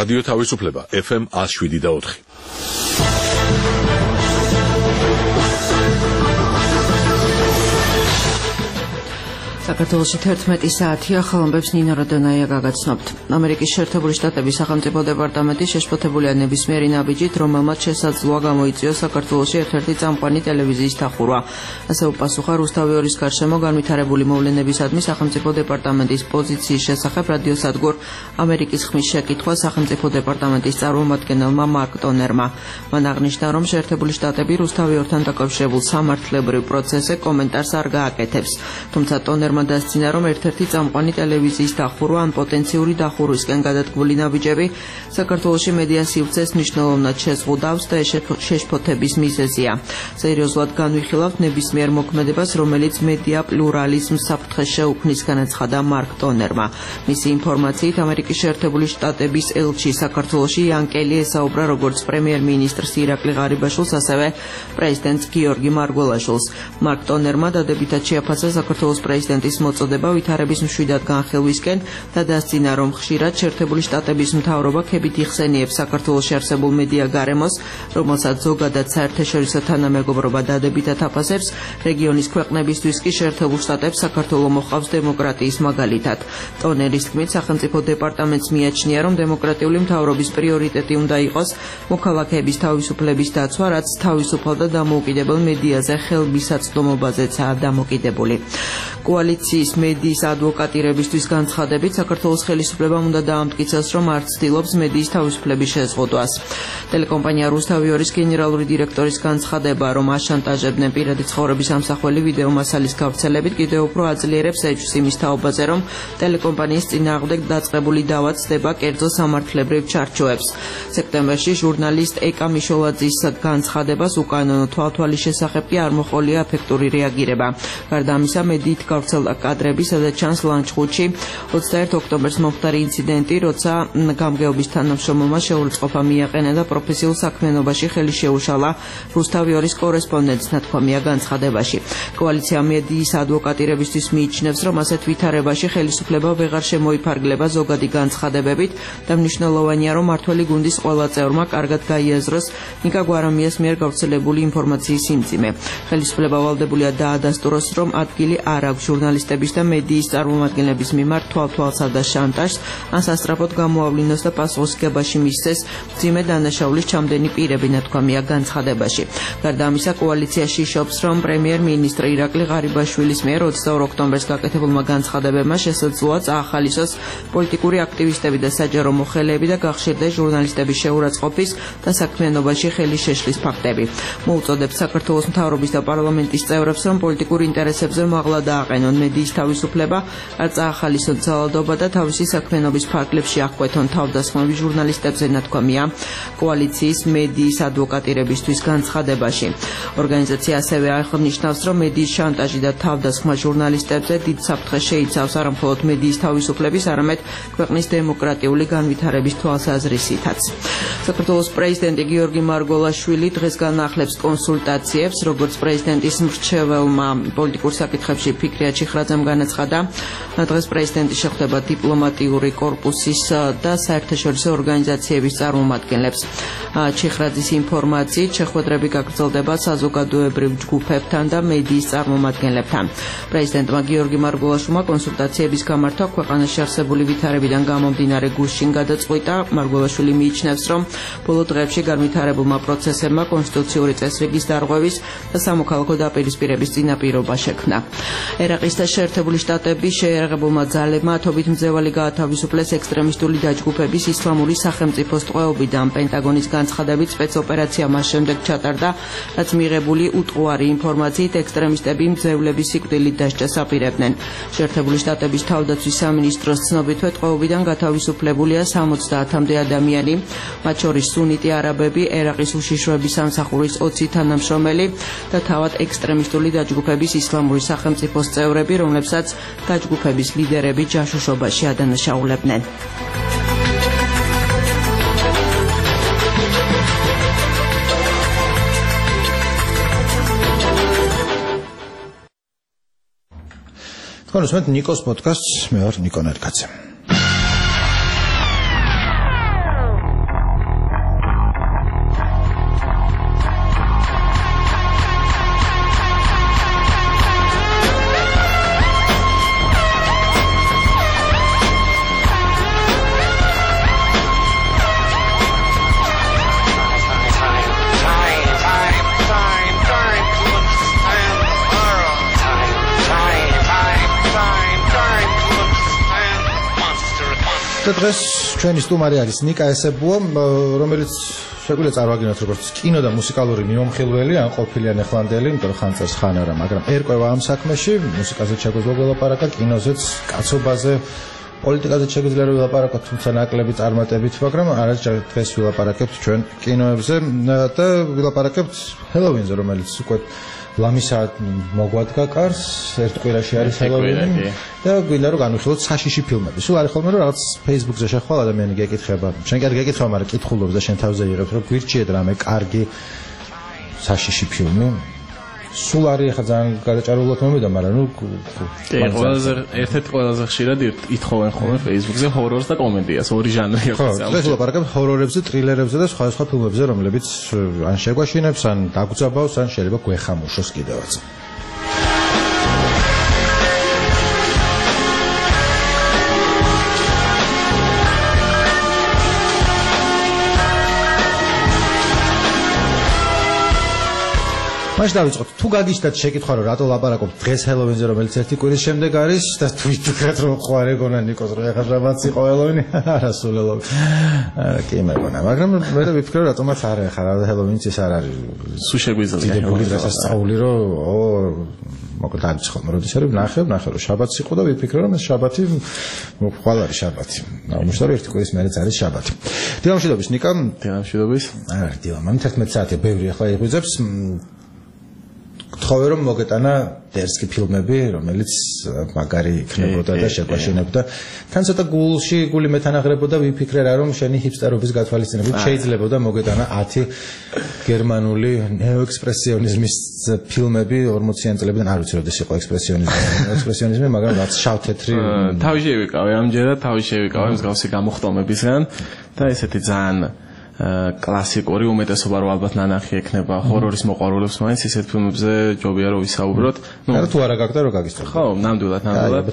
რადიო თავისუფლება FM 107.4. საქართველოში 11 საათია, ხელმოებებს ნინო როდონაია გაგაცნობთ. ამერიკის შეერთებული შტატების სახელმწიფო დეპარტამენტი შეშფოთებულია ნებისმიერი ნაბიჯით, რომელმაც შესაძლოა გამოიწვიოს საქართველოში ერთ-ერთი წამყვანი ტელევიზიის დახურვა. ასე უპასუხა რუსთავი ორის გარშემო განვითარებული მოვლენებისადმი სახელმწიფო დეპარტამენტის პოზიციის შესახებ რადიოსადგურ ამერიკის ხმის შეკითხვა სახელმწიფო დეპარტამენტის წარმომადგენელმა მარკ ტონერმა. მან აღნიშნა, რომ შეერთებული შტატები რუსთავი ორთან დაკავშირებულ სამართლებრივ პროცესზე კომენტარს არ გააკეთებს. თუმცა ტონერმა დასცინა, რომ ერთ-ერთი წამყვანი ტელევიზიის დახურვა ან პოტენციური დახურვისკენ გადადგმული ნაბიჯები საქართველოში მედია სივრცეს მნიშვნელოვნად შეზღუდავს და შეშფოთების მიზეზია. სერიოზულად განვიხილავთ ნებისმიერ მოქმედებას, რომელიც მედია პლურალიზმს საფრთხეს შეუქმნის, განაცხადა მარკ ტონერმა. მისი ინფორმაციით, ამერიკის შეერთებული შტატების ელჩი საქართველოში იან კელი ესაუბრა როგორც პრემიერ-მინისტრს ირაკლი ღარიბაშვილს, ასევე პრეზიდენტს გიორგი მარგველაშვილს. მარკ ტონერმა დადებითად შეაფასა საქართველოს პრეზიდენტის მოწოდება ვითარების მშვიდად განხილვისკენ და დასცინა, რომ ხშირად შეერთებული შტატების მთავრობა ქებით იხსენიებს საქართველოში არსებულ მედია გარემოს, რომელსაც ზოგადად საერთაშორისო თანამეგობრობა დადებითად აფასებს, რეგიონის ქვეყნებისთვის კი შეერთებულ შტატებს საქართველო მოჰყავს დემოკრატიის მაგალითად. ტონერის თქმით, სახელმწიფო დეპარტამენტს მიაჩნია, რომ დემოკრატიული მთავრობის პრიორიტეტი უნდა იყოს მოქალაქეების თავისუფლების დაცვა, რაც თავისუფალ და დამოუკიდებელ მედიაზე ხელმისაწვდომობაზეცაა დამოკიდებული. კოალიციის მედიის ადვოკატირებისთვის განცხადებით, საქართველოს ხელისუფლებამ უნდა დაამტკიცოს, რომ არ ცდილობს მედიის თავისუფლების შეზღუდვას. ტელეკომპანია რუსთავი ორის გენერალური დირექტორის განცხადება, რომ აშანტაჟებდნენ პირადი ცხოვრების ამსახველი ვიდეო მასალის გავრცელებით, კიდევ უფრო აძლიერებს ეჭვს იმის თაობაზე, რომ ტელეკომპანიის წინააღმდეგ დაწყებული დავა ცდება კერძო სამართლებრივ ჩარჩოებს. სექტემბერში ჟურნალისტ ეკა მიშოლაძის განცხადებას უკანონო თვალთვალის შესახებ კი არ მოჰყოლია ეფექტური რეაგირება. გარდა ამისა, მედიით გავრცელდა კადრები, სადაც ჩანს ლანჩხუთში 21 ოქტომბერს მომხდარი ინციდენტი, როცა გამგეობის თანამშრომელმა შეურაცხყოფა მიაყენა და პროფესიულ საქმიანობაში ხელი შეუშალა რუსთავი ორის კორესპონდენტს, ნათქვამია განცხადებაში. კოალიცია მედიის ადვოკატირებისთვის მიიჩნევს, რომ ასეთ ვითარებაში ხელისუფლება ვეღარ შემოიფარგლება ზოგადი განცხადებებით და მნიშვნელოვანია, რომ მმართველი გუნდის ყველა წევრმა კარგად გაიაზროს ნიკა გვარამიას მიერ გავრცელებული ინფორმაციის სიმძიმე. ხელისუფლება ვალდებულია დაადასტუროს, რომ ადგილი არ აქვს ჟურნალისტების და მედიის წარმომადგენლების მიმართ თვალთვალსა და შანტაჟს, ან სასწრაფოდ გამოავლინოს და პასუხისმგებაში მისცეს მძიმე დანაშაულის ჩამდენი პირები, ნათქვამია განცხადებაში. გარდა ამისა, კოალიცია შიშობს, რომ პრემიერ-მინისტრ ირაკლი ღარიბაშვილის მიერ 22 ოქტომბერს გაკეთებულმა განცხადებებმა შესაძლოა წაახალისოს პოლიტიკური აქტივისტები და საჯარო მოხელეები და გახშირდეს ჟურნალისტების შეურაცხყოფის და საქმიანობაში ხელი შეშლის ფაქტები. მოუწოდებს საქართველოს მთავრობის და პარლამენტის წევრებს, რომ პოლიტიკურ ინტერესებზე მაღლა დააყენონ მედიის თავისუფლება, არ წაახალისონ ძალადობა და თავისი საქმიანობის ფარგლებში აღკვეთონ თავდასხმები ჟურნალისტებზე, ნათქვამია კოალიციის მედიის ადვოკატირებისთვის განცხადებაში. ორგანიზაცია ასევე აღნიშნავს, რომ მედიის შანტაჟი და თავდასხმა ჟურნალისტებზე დიდ საფრთხეს შეიცავს არა მხოლოდ მედიის თავისუფლების, არამედ ქვეყნის დემოკრატიული განვითარების თვალსაზრისითაც. საქართველოს პრეზიდენტი გიორგი მარგველაშვილი დღეს განახლებს კონსულტაციებს, როგორც პრეზიდენტის მრჩეველმა პოლიტიკურ საკითხებში ფიქრია ჩიხრაძემ განაცხადა. დღეს პრეზიდენტი შეხვდება დიპლომატიური კორპუსის და საერთაშორისო ორგანიზაციების წარმომადგენლებს. ჩიხრაძის ინფორმაციით, შეხვედრები გაგრძელდება საზოგადოებრივ ჯგუფებთან და მედიის წარმომადგენლებთან. პრეზიდენტმა გიორგი მარგველაშვილმა კონსულტაციების გამართვა ქვეყანაში არსებული ვითარებიდან გამომდინარე გუშინ გადაწყვიტა. მარგველაშვილი მიიჩნევს, რომ ბოლო დღეებში განვითარებულმა პროცესებმა კონსტიტუციური წესრიგის დარღვევის და სამოქალაქო დაპირისპირების წინაპირობა შექმნა. ერაყის და შეერთებული შტატების შეიარაღებულმა ძალებმა ათობით მძევალი გაათავისუფლეს ექსტრემისტული დაჯგუფების ისლამური სახელმწიფოს ტყვეობიდან. პენტაგონის განცხადებით, სპეცოპერაცია მას შემდეგ ჩატარდა, რაც მიღებული უტყუარი ინფორმაციით ექსტრემისტები მძევლების სიკვდილით დასჯას აპირებდნენ. შეერთებული შტატების თავდაცვის სამინისტროს ცნობითვე ტყვეობიდან გათავისუფლებულია 70-მდე ადამიანი, მათ შორის სუნიტი არაბები, ერაყის უშიშროების სამსახურის 20 თანამშრომელი და თავად ექსტრემისტული დაჯგუფების ისლამური სახელმწიფოს წევრები, რომლებსაც დაჯგუფების ლიდერები ჯაშუშობაში ადანაშაულებდნენ. თქვენ უსმენთ ნიკოს პოდკასტს, მე ვარ ნიკო ნერგაძე. და დღეს ჩვენი სტუმარი არის ნიკა ესებუა, რომელიც შეგვიძლია წარვაგინოთ როგორც კინო და მუსიკალური მიმომხილველი, ან ყოფილია ახლანდელი, იმიტომ რომ ხან წელს ხან არა, მაგრამ ერკვევა ამ საქმეში, მუსიკაზე შეგვიძლია ვილაპარაკა, კინოზეც, კაცობაზე, პოლიტიკაზე შეგვიძლია ვილაპარაკოთ, თუმცა ნაკლები წარმატებით, მაგრამ არა დღეს ვილაპარაკებთ ჩვენ კინოებზე და ვილაპარაკებთ ჰელოვინზე, რომელიც უკვე ლამისად მოგვადგა კარს, ერთ კვირაში არის ჰელოვინი და გვინდა რომ განვიხილოთ საშიში ფილმები. სულ არის ხოლმე რომ რაღაც Facebook-ზე შეხვალ ადამიანი გეკითხება. შენ კი არ გეკითხვა, მაგრამ კითხულობს და შენ თავზე იღებს რომ გვირჩიეთ რამე კარგი საშიში ფილმი. სულ არის ახლა ძალიან გადაჭარულად მომიდა, მაგრამ ნუ ყველაზე ერთ-ერთი ყველაზე ხშირად ითხოვენ ხოლმე Facebook-ზე ჰორორს და კომედიას, ორი ჟანრი აქვს. ეს ვილაპარაკებთ ჰორორებზე, ტრილერებზე და სხვა ფილმებზე, რომლებიც ან შეგვაშინებს, ან დაგძაბავს, ან შეიძლება გვეხამუშოს კიდევაც. მაშინ დავიწყოთ. თუ გაგიჩნდათ შეკითხვა რომ რატო ლაპარაკობთ დღეს ჰელოვინზე, რომელიც ერთი კვირის შემდეგ არის და თუ ითქვათ რომ ხო არ ეგონა ნიკოს რომ ეხლა შაბათს იყო ჰელოვინი, არა სულ ჰელოვინი. არა კი მეგონა, მაგრამ მე ვიფიქრე რატომაც არ ეხლა რა ჰელოვინიც ეს არ არის. სულ შეგვიძლია დიდებული დღესასწაული რომ მოკლედ არის ხოლმე როდის არის ნახე რომ შაბათს იყო და ვიფიქრე რომ ეს შაბათი ხვალ არის შაბათი. აღმოჩნდა რომ ერთი კვირის მერეც არის შაბათი. დილამშვიდობის ნიკა. დილამშვიდობის. არა დილამ 11 საათია ბევრი ახლა იღვიძებს. გთხოვე რომ მოგეტანა დერსკი ფილმები, რომელიც მაგარი იქნებოდა და შეგვაშინებდა. თან ცოტა გული მეთანაღრებოდა, ვიფიქრე რა რომ შენი ჰიპსტერობის გათვალისწინებით შეიძლება და მოგეტანა 10 გერმანული ნეოექსპრესიონიზმის ფილმები 40-იან წლებიდან, არ ვიცი როდის იყო ექსპრესიონიზმი, მაგრამ რაც შავ-თეთრი თავი შევიკავე, ამჯერად თავი შევიკავე მსგავსი გამოხტომებისგან და ესეთი ძალიან კლასიკური უმეტესობა რო ალბათ ნანახი ექნება ჰორორის მოყვარულებს, მაინც ისეთ ფილმებზე ჯობია რომ ვისაუბროთ. არა თუ არა გაგდა რომ გაგისწრებ. ხო, ნამდვილად.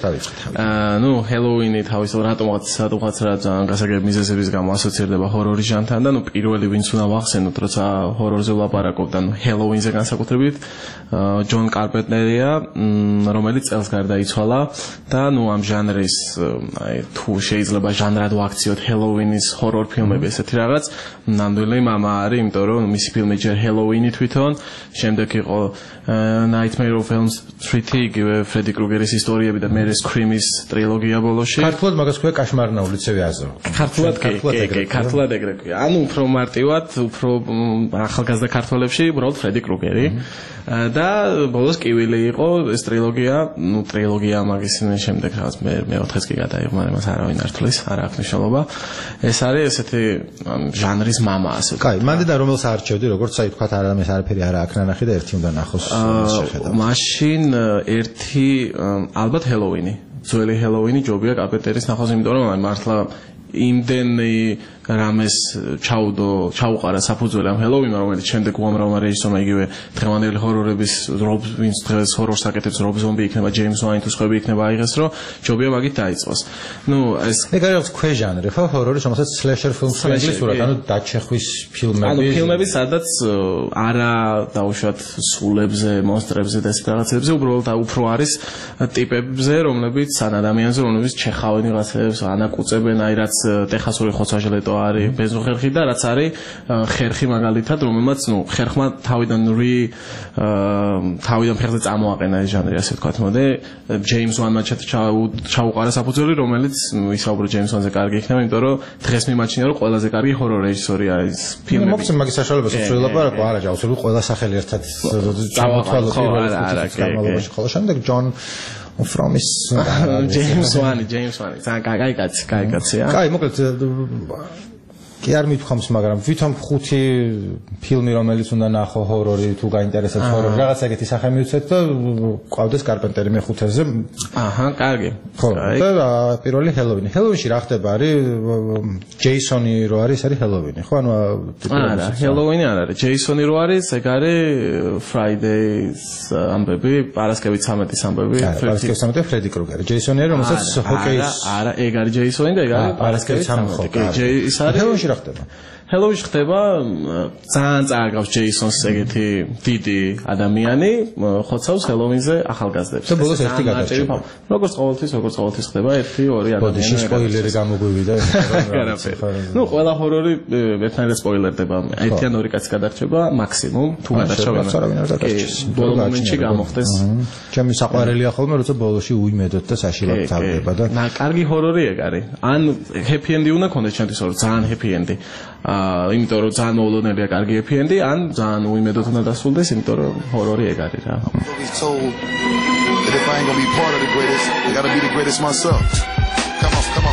ნუ ჰელოვინი თავისთავად რატომღაც რა ძალიან გასაგები მიზეზების გამო ასოცირდება ჰორორის ჟანრთან და ნუ პირველი ვინც უნდა ვახსენოთ, როცა ჰორორზე ვლაპარაკობთ, ანუ ჰელოვინზე განსაკუთრებით, ჯონ კარპენტერია, რომელიც წელს გარდაიცვალა და ნუ ამ ჟანრის, აი თუ შეიძლება ჟანრად ვაქციოთ ჰელოვინის ჰორორ ფილმები ესეთი რაღაც ნამდვილი მამა არის, იმიტომ რომ მისი ფილმი ჯერ ჰელოვინი თვითონ, შემდეგ იყო Nightmare on Elm Street, იგივე ფრედი კრუგერის ისტორიები და მერე Scream-ის ტრილოგია ბოლოში. ქართულად მაგას ქვია კაშმარნაულიცევი აზრო. ქართულად ეგრე ქვია. ანუ უფრო მარტივად, უფრო ახალგაზრდა ქართველებში უბრალოდ ფრედი კრუგერი. და ბოლოს კივილი იყო ეს ტრილოგია, ნუ ტრილოგია მაგის შემდეგ რაღაც მეოთხეც კი გადაიღო, მაგრამ მას არავინ არ თulis, არ აქვს მნიშვნელობა. ეს არის ესეთი ჟანრის მამა, ასე ვთქვათ. კაი, მანდ და რომელს არჩევდი, როგორც აი თქვათ არამეს არაფერი არა აქ ნანახი და ერთი უნდა ნახოს შეხედა. მაშინ ერთი ალბათ ჰელოვინი. ძველი ჰელოვინი ჯობია კარპენტერის ნახოს, იმიტომ რომ მართლა იმდენი რამეს ჩაუყარა საფუძველი ამ ჰელოვინმა, რომელიც შემდეგ უამრავმა რეჟისორმა იგივე დღევანდელი ჰორორების ვინც დღეს ჰორორს აკეთებს, რობ ზომბი იქნება, ჯეიმს ვაინ თუ სხვები იქნება აიღეს, რომ ჯობია მაგით დაიწყოს. ნუ ეს ეგ არის ქვეჟანრი, ხო, ჰორორი, რომელსაც სლეშერ ფილმს ინგლისურად, ანუ დაჩეხვის ფილმები. ანუ ფილმები, სადაც არა დაუშვათ სულებზე, მონსტრებზე და ეს რაღაცებზე, უბრალოდ უფრო არის ტიპებზე, რომლებიც ან ადამიანზე, რომლებიც ჩეხავენ რაღაცებს, ანაკუწებენ, აი რაც ტეხასური ხოცაჟლეტო არის ბენზოხერხი და რაც არის ხერხი მაგალითად, რომელმაც ნუ ხერხმა თავიდან ფეხზე წამოაყენა ეს ჟანრი, ასე ვთქვათ. მოდი ჯეიმს ვანმა ჩაუყარა საფუძველი, რომელიც ვისაუბრო ჯეიმს ვანზე კარგი იქნება, იმიტომ რომ დღეს მიმაჩნია რომ ყველაზე კარგი ჰორორ რეჟისორი არის ფილმები. მოხსენ მაგის საშუალებას ვცდილობ, არა ჯავსები ყველა სახელი ერთად წამოთვალოთ პირველ გამალობაში, ხოლო შემდეგ ჯონ From James Wan, კაი კაცია. კაი, მოკლედ კი არ მithkhams, მაგრამ ვითომ ხუთი ფილმი, რომელიც უნდა ნახო ჰორორი, თუ გაინტერესებს ჰორორი, რაღაც ეგეთი სახე მივცეთ და ყავდეს კარპენტერი მეხუთეზე. აჰა, კარგი. ხო, და პირველი ჰელოვინი. ჰელოვინში რა ხდება? არის ჯეისონი რო არის ჰელოვინი, ხო? ანუ არა, ჰელოვინი არ არის. ჯეისონი რო არის, ეგ არის Fridays ამბები, პარასკევით 13-ის ამბები. პარასკევით 13 ფრედი კრუგერი. ჯეისონი არის, რომელსაც ჰოკეის არა, ეგ არის ჯეისონი და ეგ არის პარასკევით 13. ჯეისონი რა ხდება? Halloween ხდება ძალიან წააგავს ჯეისონს ეგეთი დიდი ადამიანი, ხოცავს Halloween-ზე ახალგაზრდებს. და ბოლოს ერთი გადარჩება. როგორც ყოველთვის ხდება 1-2 ადამიანი. ბოდიში სპოილერი გამოგვივიდა. ნუ ყველა ჰორორი ერთნაირად სპოილერდება. ერთი ან ორი კაცი გადარჩება მაქსიმუმ, თუ გადარჩება. ბოლო მომენტში გამოხდეს. ჩემი საყვარელია ხოლმე, როცა ბოლოში უიმედოთ და საშილად თავდება და კარგი ჰორორი ეგ არის. ან happy end უნდა ქონდეს ჩემთვის, რომ ძალიან happy end. იმიტომ რომ ძალიან მოულოდნელია კარგი happy end, ან ძალიან უიმედოდ უნდა დასრულდეს, იმიტომ რომ ჰორორი ეგ არის რა. That if I ain't gonna be part of the greatest, I gotta be the greatest myself. Come on,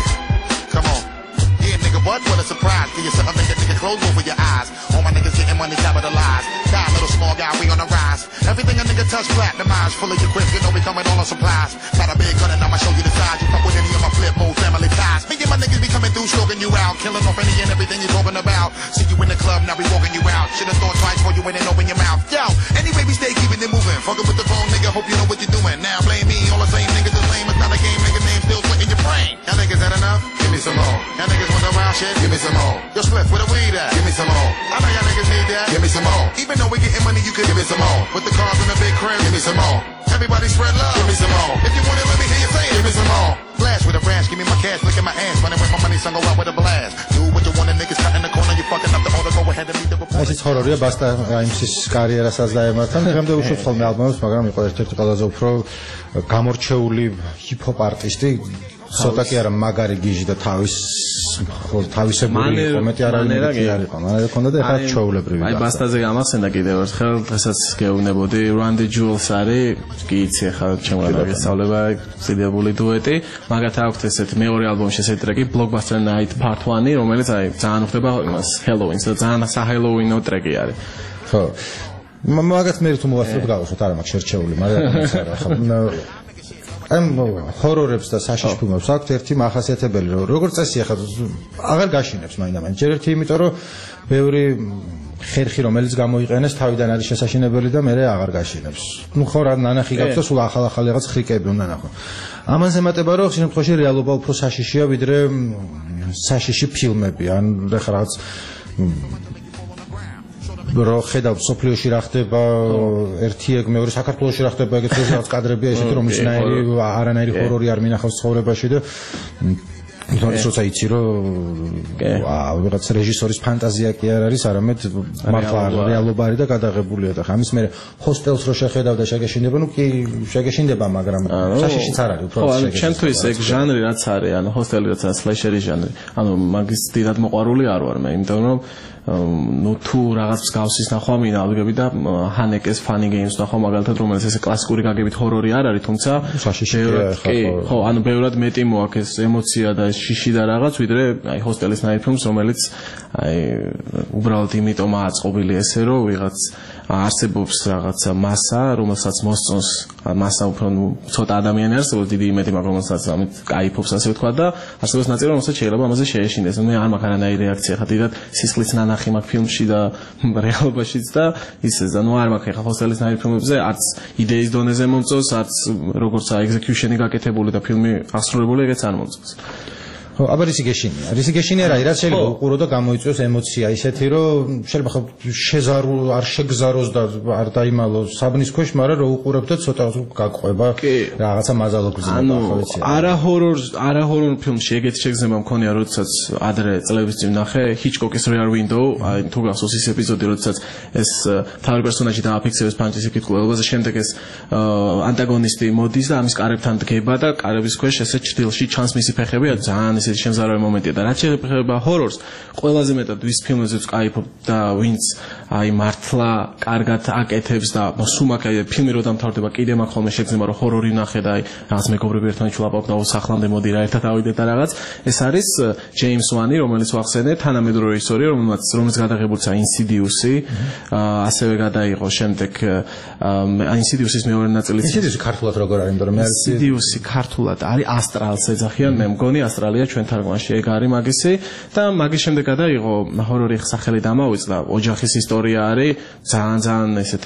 yeah, nigga, what a surprise. Give you something, make a nigga close over your eyes. All my niggas getting money, capitalized. Die, little small guy, we on the rise. Everything a nigga touch, platinumized. Full of your grip, you know we coming all on supplies. Got a big gun and I'ma show you the size. You fuck with any of my flip mode family ties. Me and my niggas be coming through, stroking you out. Killing off any and everything you talking about. See you in the club, now we walking you out. Should've thought twice before you went and open your mouth. Yo, anyway, we stay keeping it moving. Fucking with the wrong nigga, hope you know what you're doing. Now blame me, all the same niggas is lame. It's not a game, nigga name still splitting your brain. Y'all niggas had enough? Give me some more. Y'all niggas want the wild shit? Give me some more. Yo, Spliff, where the weed at? Give me some more. I know y'all niggas need that. Give me some more. Even though we getting money, you could give me some more. Put the cars in the big crib. Give me some more. Everybody spread love. Give me some more. If you want it, let me hear you say it. Give me some more. Flash with a rash, give me my cash, look at my ass. Running with my money, son, go out with a blast. Do what you want, niggas cut in the corner, you fucking up the order, go ahead and meet the report. ეს ჰორორია ბასტა რაიმსის კარიერასაც დაემართა. დღემდე უშვებს ხოლმე ალბომებს, მაგრამ იყო ერთ-ერთი ყველაზე უფრო გამორჩეული ჰიპ-ჰოპ არტისტი. ცოტა კი არა მაგარი გიჟი და თავისებური იყო, მეტი არავინ არ იყო. მანერა ქონდა და ეხლა ჩაულებრივი. აი ბასტაზე გამახსენდა კიდევ ერთხელ, დღესაც გეუბნებოდი Run the Jewels არის, კი იცი ახლა ჩემგან გასწავლება ძიდებული დუეტი, მაგათ აქვს ესეთ მეორე ალბომში ესეთი ტრეკი Blockbuster Night Part 1, რომელიც აი ძალიან ხდება იმას Halloween-ს და ძალიან საჰელოუინო ტრეკი არის. ხო. მაგათ მე თუ მოვასწრებ გავუსვათ, არა მაქვს შერჩეული, მაგრამ ახლა ამ ჰორორებს და საშიშ ფილმებს აქვს ერთი მახასიათებელი, რომ როგორც წესი ახლა აღარ გაშინებს მაინდა-მაინც. ჯერ ერთი იმიტომ რომ ბევრი ხერხი რომელიც გამოიყენეს თავიდან არის შესაშინებელი და მერე აღარ გაშინებს. ნუ ხო რა ნანახი გაქვს და სულ ახალ-ახალი რაღაც ხრიკები უნდა ნახო. ამას ემატება რომ ხშირ შემთხვევაში რეალობა უფრო საშიშია ვიდრე საშიში ფილმები. ან ხა რაღაც რო ხედავ სოფლიოში რა ხდება ერთი ეგ მეორე საქართველოში რა ხდება ეგეთ რაღაც კადრებია ესეთი რომ ისნაირი არანაირი ჰორორი არ მინახავს ცხოვრებაში და თორე როცა იცი რომ ვიღაც რეჟისორის ფანტაზია კი არ არის არამედ მართლა რეალობა არის და გადაღებულია და ამის მე ჰოსტელს რო შეხედავ და შეგეშინდება ნუ კი შეგეშინდება მაგრამ საშიშიც არ არის უფრო შეგეშინდება ჩემთვის ეგ ჟანრი რაც არის ანუ ჰოსტელი რაც არის სლეშერი ჟანრი ანუ მაგის დიდად მოყვარული არ ვარ მე იმიტომ რომ ну თუ რაღაც მსგავსის ნახვა მინდა ალბები და ჰანეკეს Funny Games ნახვა მაგალითად რომელიც ესე კლასიკური გაგებით ჰორორი არ არის თუმცა ხო ანუ ბევრად მეტი მოაქვს ემოცია და შიში და რაღაც ვიდრე აი ჰოსტელის ნაირ ფილმს რომელიც აი უბრალოდ იმიტომ აწყობილი ესე რომ ვიღაც არსებობს რაღაცა მასა რომელსაც მოსწონს მასა უფრო ცოტა ადამიანი არსებობს დიდი იმედი მაგრამ რომელსაც ამით кайფობს ასე ვთქვა და არსებობს ნაწილი რომელსაც შეიძლება ამაზე შეეშინდეს მე არ მაქვს არანაირი რეაქცია ხა დიდად სისხლის ნანახი მაქვს ფილმში და რეალობაშიც და ისე და ნუ არ მაქვს ხა ჰოსტელის ნაირ ფილმებზე არც იდეის დონეზე მომწონს არც როგორც ექსეკიუშენი გაკეთებული და ფილმი ასრულებული ეგეც არ მომწონს ხო, აბა რისიგეშინია. რისიგეშინია რა, რაც შეიძლება უყურო და გამოიწვიოს ემოცია, ისეთი რომ შეიძლება ხო შეზარო არ შეგზაროს და არ დაიმალოს საბნის ქვეშ, მაგრამ რო უყურებ და ცოტა გაგყვება რაღაცა მაზალო გზნობა, ხო ვიცი. არა ჰორორ ფილმში ეგეთი შეგრძნება მქონია, როდესაც ადრე წლების წინ ნახე ჰიჩკოკის Rear Window, აი თუ გახსოვს ის ეპიზოდი, როდესაც ეს თავი პერსონაჟი დააფიქსირებს პანჩის კითხულობაზე, შემდეგ ეს ანტაგონისტი მოდის და ამის კარებთან დგება და კარების ქვეშ ესე ჭრილში ჩანს მისი ფეხები, ძალიან ესეთი შემზარავი მომენტია და რაც შეეხება ჰორორს, ყველაზე მეტად ვის ფილმებზეც кайფობ და ვინც აი მართლა კარგად აკეთებს და სუმაკა ფილმი რო დამთავრდება, კიდე მაქვს ხოლმე შეგრძნება რომ ჰორორი ნახე და აი რაღაც მეგობრები ერთმანეთს ვლაპარაკობ და სახლამდე მოდი რა ერთად ავიდეთ და რაღაც. ეს არის ჯეიმს ვანი, რომელიც ვახსენე, თანამედროვე რეჟისორი, რომელიც გადაღებულცა Insidious-ი, ასევე გადაიღო შემდეგ Insidious-ის მეორე ნაწილი. Insidious-ი ქართულად როგორ არის, იმიტომ რომ მე არ ვიცი. Insidious-ი ქართულად არის ასტრალს ეძახიან, მე მგონი ასტრალია ჩვენ თარგმანში ეგ არის მაგისი და მაგის შემდეგ გადაიღო ჰორორი სახელი დამავიწყდა, ოჯახის ისტორია არის, ძალიან ესეთი